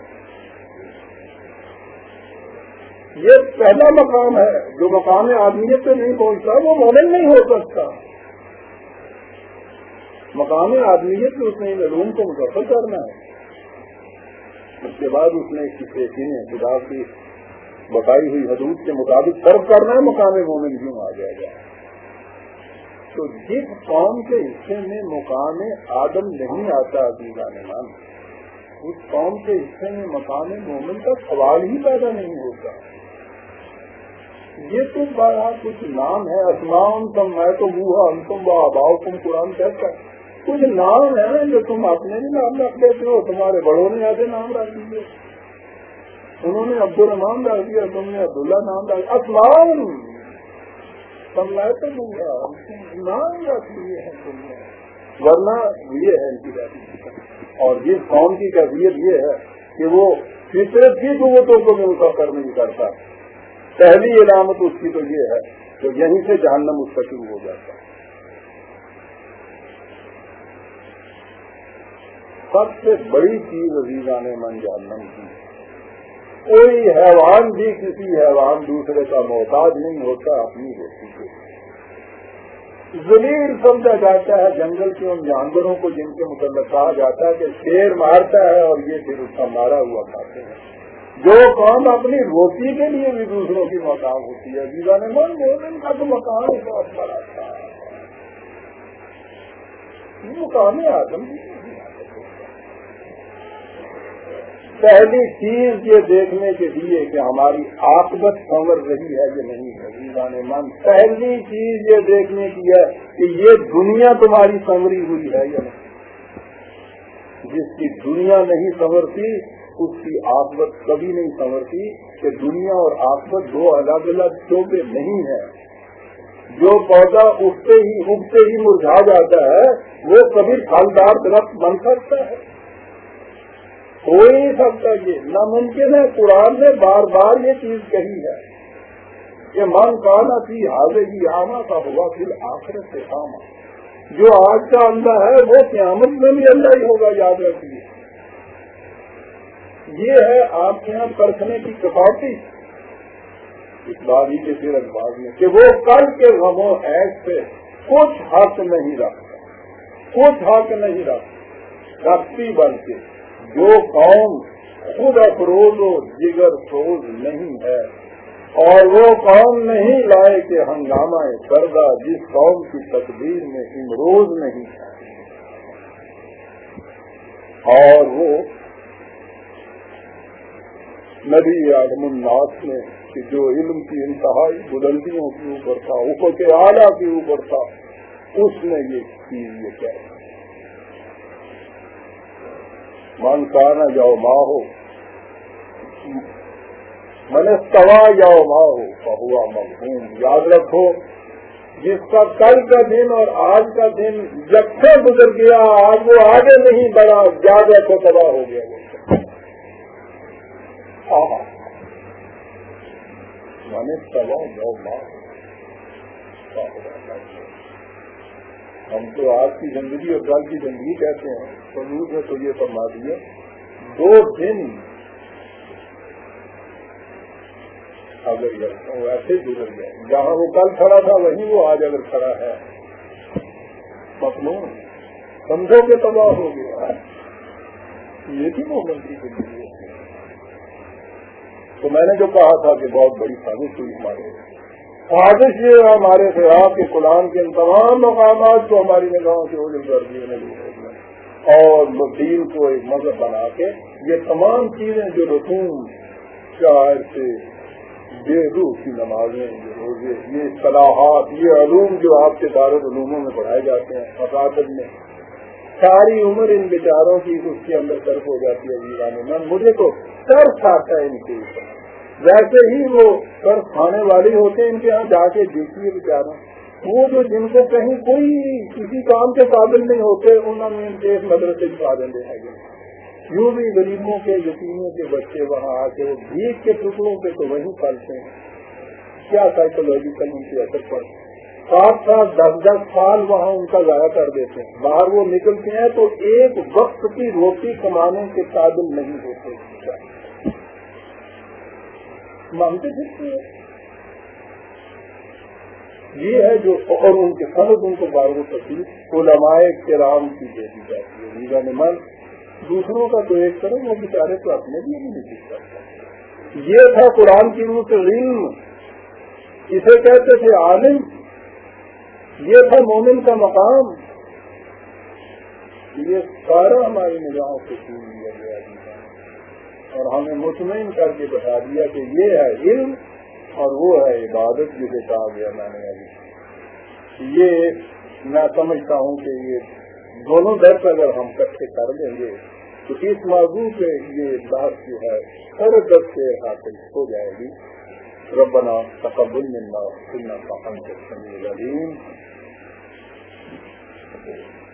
یہ پہلا مقام ہے جو مقام آدمیت پہ نہیں پہنچتا وہ مومن نہیں ہو سکتا. مقام آدمیت میں اس نے ان علوم کو مکمل کرنا ہے, اس کے بعد اس نے کسی خدا کی بتائی ہوئی حدود کے مطابق صرف کرنا ہے, مقام مومن کیوں آ جائے گا. تو جس قوم کے حصے میں مقام آدم نہیں آتا عزیزان مان, اس قوم کے حصے میں مقام مومن کا سوال ہی پیدا نہیں ہوتا. یہ تو بڑا کچھ نام ہے, اسمان تم میں تو وہ ہم تم وہ آباؤ تم قرآن کہتا ہے, کچھ نام ہے جو تم اپنے بھی نام رکھ دیتے ہو, تمہارے بڑوں نے ایسے نام رکھ دیے, انہوں نے عبد الرحمان رکھ دیا, تم نے عبداللہ نام رکھ دیا. اسمان سمجھائے تو دوں گا نام رکھ لیے ہیں تم نے، ورنہ یہ ہے ان کی کیفیت۔ اور جس قوم کی کیفیت یہ ہے کہ وہ فطرت کی قوتوں کو بھی مسخر نہیں کرتا، پہلی علامت اس کی تو یہ ہے کہ یہیں سے جہنم اس کا شروع ہو جاتا ہے۔ سب سے بڑی چیز عزیزان من جہنم کی، کوئی حیوان بھی کسی حیوان دوسرے کا محتاج نہیں ہوتا اپنی روٹی کے، ذلیل سمجھا جاتا ہے جنگل کے ان جانوروں کو جن کے متعلق کہا جاتا ہے کہ شیر مارتا ہے اور یہ پھر اس کا مارا ہوا کھاتے ہیں۔ جو قوم اپنی روٹی کے لیے بھی دوسروں کی محتاج ہوتی ہے، عزیزان من مومن کا تو مقام بہت بڑا تھا، یہ مقام آدم بھی پہلی چیز یہ دیکھنے کے لیے کہ ہماری عاقبت سنور رہی ہے یا نہیں ہے عزیزان من، پہلی چیز یہ دیکھنے کی ہے کہ یہ دنیا تمہاری سنوری ہوئی ہے یا نہیں۔ جس کی دنیا نہیں سنورتی اس کی عاقبت کبھی نہیں سنورتی، کہ دنیا اور عاقبت دو الگ الگ شعبے نہیں ہیں۔ جو پودا اگتے ہی اگتے ہی مرجھا جاتا ہے وہ کبھی پھلدار درخت بن سکتا ہے؟ ہو ہی نہیں سکتا، یہ ناممکن ہے۔ قرآن نے بار بار یہ چیز کہی ہے کہ من کانا فی ہذہ اعمی فہو فی الآخرۃ اعمی، جو آج کا اندھا ہے وہ قیامت میں بھی اندھا ہی ہوگا، یاد رکھیے۔ یہ ہے آپ کے یہاں پرکھنے کی کفایتی اس باری کے پھر الفاظ میں کہ وہ کل کے غموں عیش سے کچھ حق نہیں رکھتا، کچھ حق نہیں رکھتا رکھتی، بلکہ جو قوم خود افروز و جگر سوز نہیں ہے، اور وہ قوم نہیں لائے کہ ہنگامہ کردہ جس قوم کی تقدیر میں امروز نہیں ہے، اور وہ نبی عالم الناس نے کہ جو علم کی انتہائی بلندیوں کے اوپر تھا، افق اعلیٰ کے اوپر تھا، اس نے یہ چیز یہ کہا من کانا جاؤ ماں ہو من استوا جاؤ ماں ہو فہوا مغموم۔ یاد رکھو جس کا کل کا دن اور آج کا دن یکساں گزر گیا، آج وہ آگے نہیں بڑھا، یاد رکھو تباہ ہو گیا وہ۔ من استوا جاؤ ماں ہو، ہم تو آج کی زندگی اور کل کی زندگی کہتے ہیں، حضور نے تو یہ فرما دیا دو دن اگر ایسے گزر گئے، جہاں وہ کل کھڑا تھا وہیں وہ آج اگر کھڑا ہے، مطلوب سمجھو کہ تباہ ہو گیا۔ یہ بھی مومن کی زندگی ہے۔ تو میں نے جو کہا تھا کہ بہت بڑی سازش ہوئی ہمارے، سازش یہ ہمارے خلاف کہ قرآن کے ان تمام مقامات کو ہماری نگاہوں سے اوجھل کر دیے اور دین کو ایک مذہب بنا کے یہ تمام چیزیں جو رسوم شاعر سے بے روح کی نمازیں، یہ روزے، یہ اصطلاحات، یہ علوم جو آپ کے دارالعلوموں میں پڑھائے جاتے ہیں مقاصد میں، ساری عمر ان بیچاروں کی اس کے اندر طرف ہو جاتی ہے۔ ویران من مجھے تو ترس آتا ہے ان کے اوپر، ویسے ہی وہ ترس کھانے والے ہوتے ہیں، ان کے یہاں جا کے دیکھیے بیچاروں، وہ جو جن کو کہیں کوئی کسی کام کے قابل نہیں ہوتے انہوں نے ایک مدرسے کی پا دیں گے، یوں بھی غریبوں کے یتیموں کے بچے وہاں آ کے وہ بھیک کے ٹکڑوں پہ تو وہیں پلتے ہیں، کیا سائیکولوجیکل ان کے اثر پڑتا ہے۔ سات سات دس دس سال وہاں ان کا ضائع کر دیتے ہیں، باہر وہ نکلتے ہیں تو ایک وقت کی روٹی کمانے کے قابل نہیں ہوتے، مانتے پھرتے ہیں۔ یہ ہے جو اور ان کے سبب ان کو بارو تکلیف علماء کرام کی دے دی جاتی ہے۔ میرا من دوسروں کا تو ایک طرح وہ بیچارے تو اپنے بھی نہیں سیکھ سکتا۔ یہ تھا قرآن کی روح سے علم، اسے کہتے تھے عالم، یہ تھا مومن کا مقام، یہ سارا ہماری نگاہوں سے چھین لیا گیا اور ہمیں مطمئن کر کے بتا دیا کہ یہ ہے علم اور وہ ہے عبادت جسے کہا گیا لانے والی۔ یہ میں سمجھتا ہوں کہ یہ دونوں درس اگر ہم اکٹھے کر لیں گے تو اس موضوع پہ یہ بات جو ہے ہر درس سے حاصل ہو جائے گی۔ ربنا تقبل منا انك انت السميع العليم.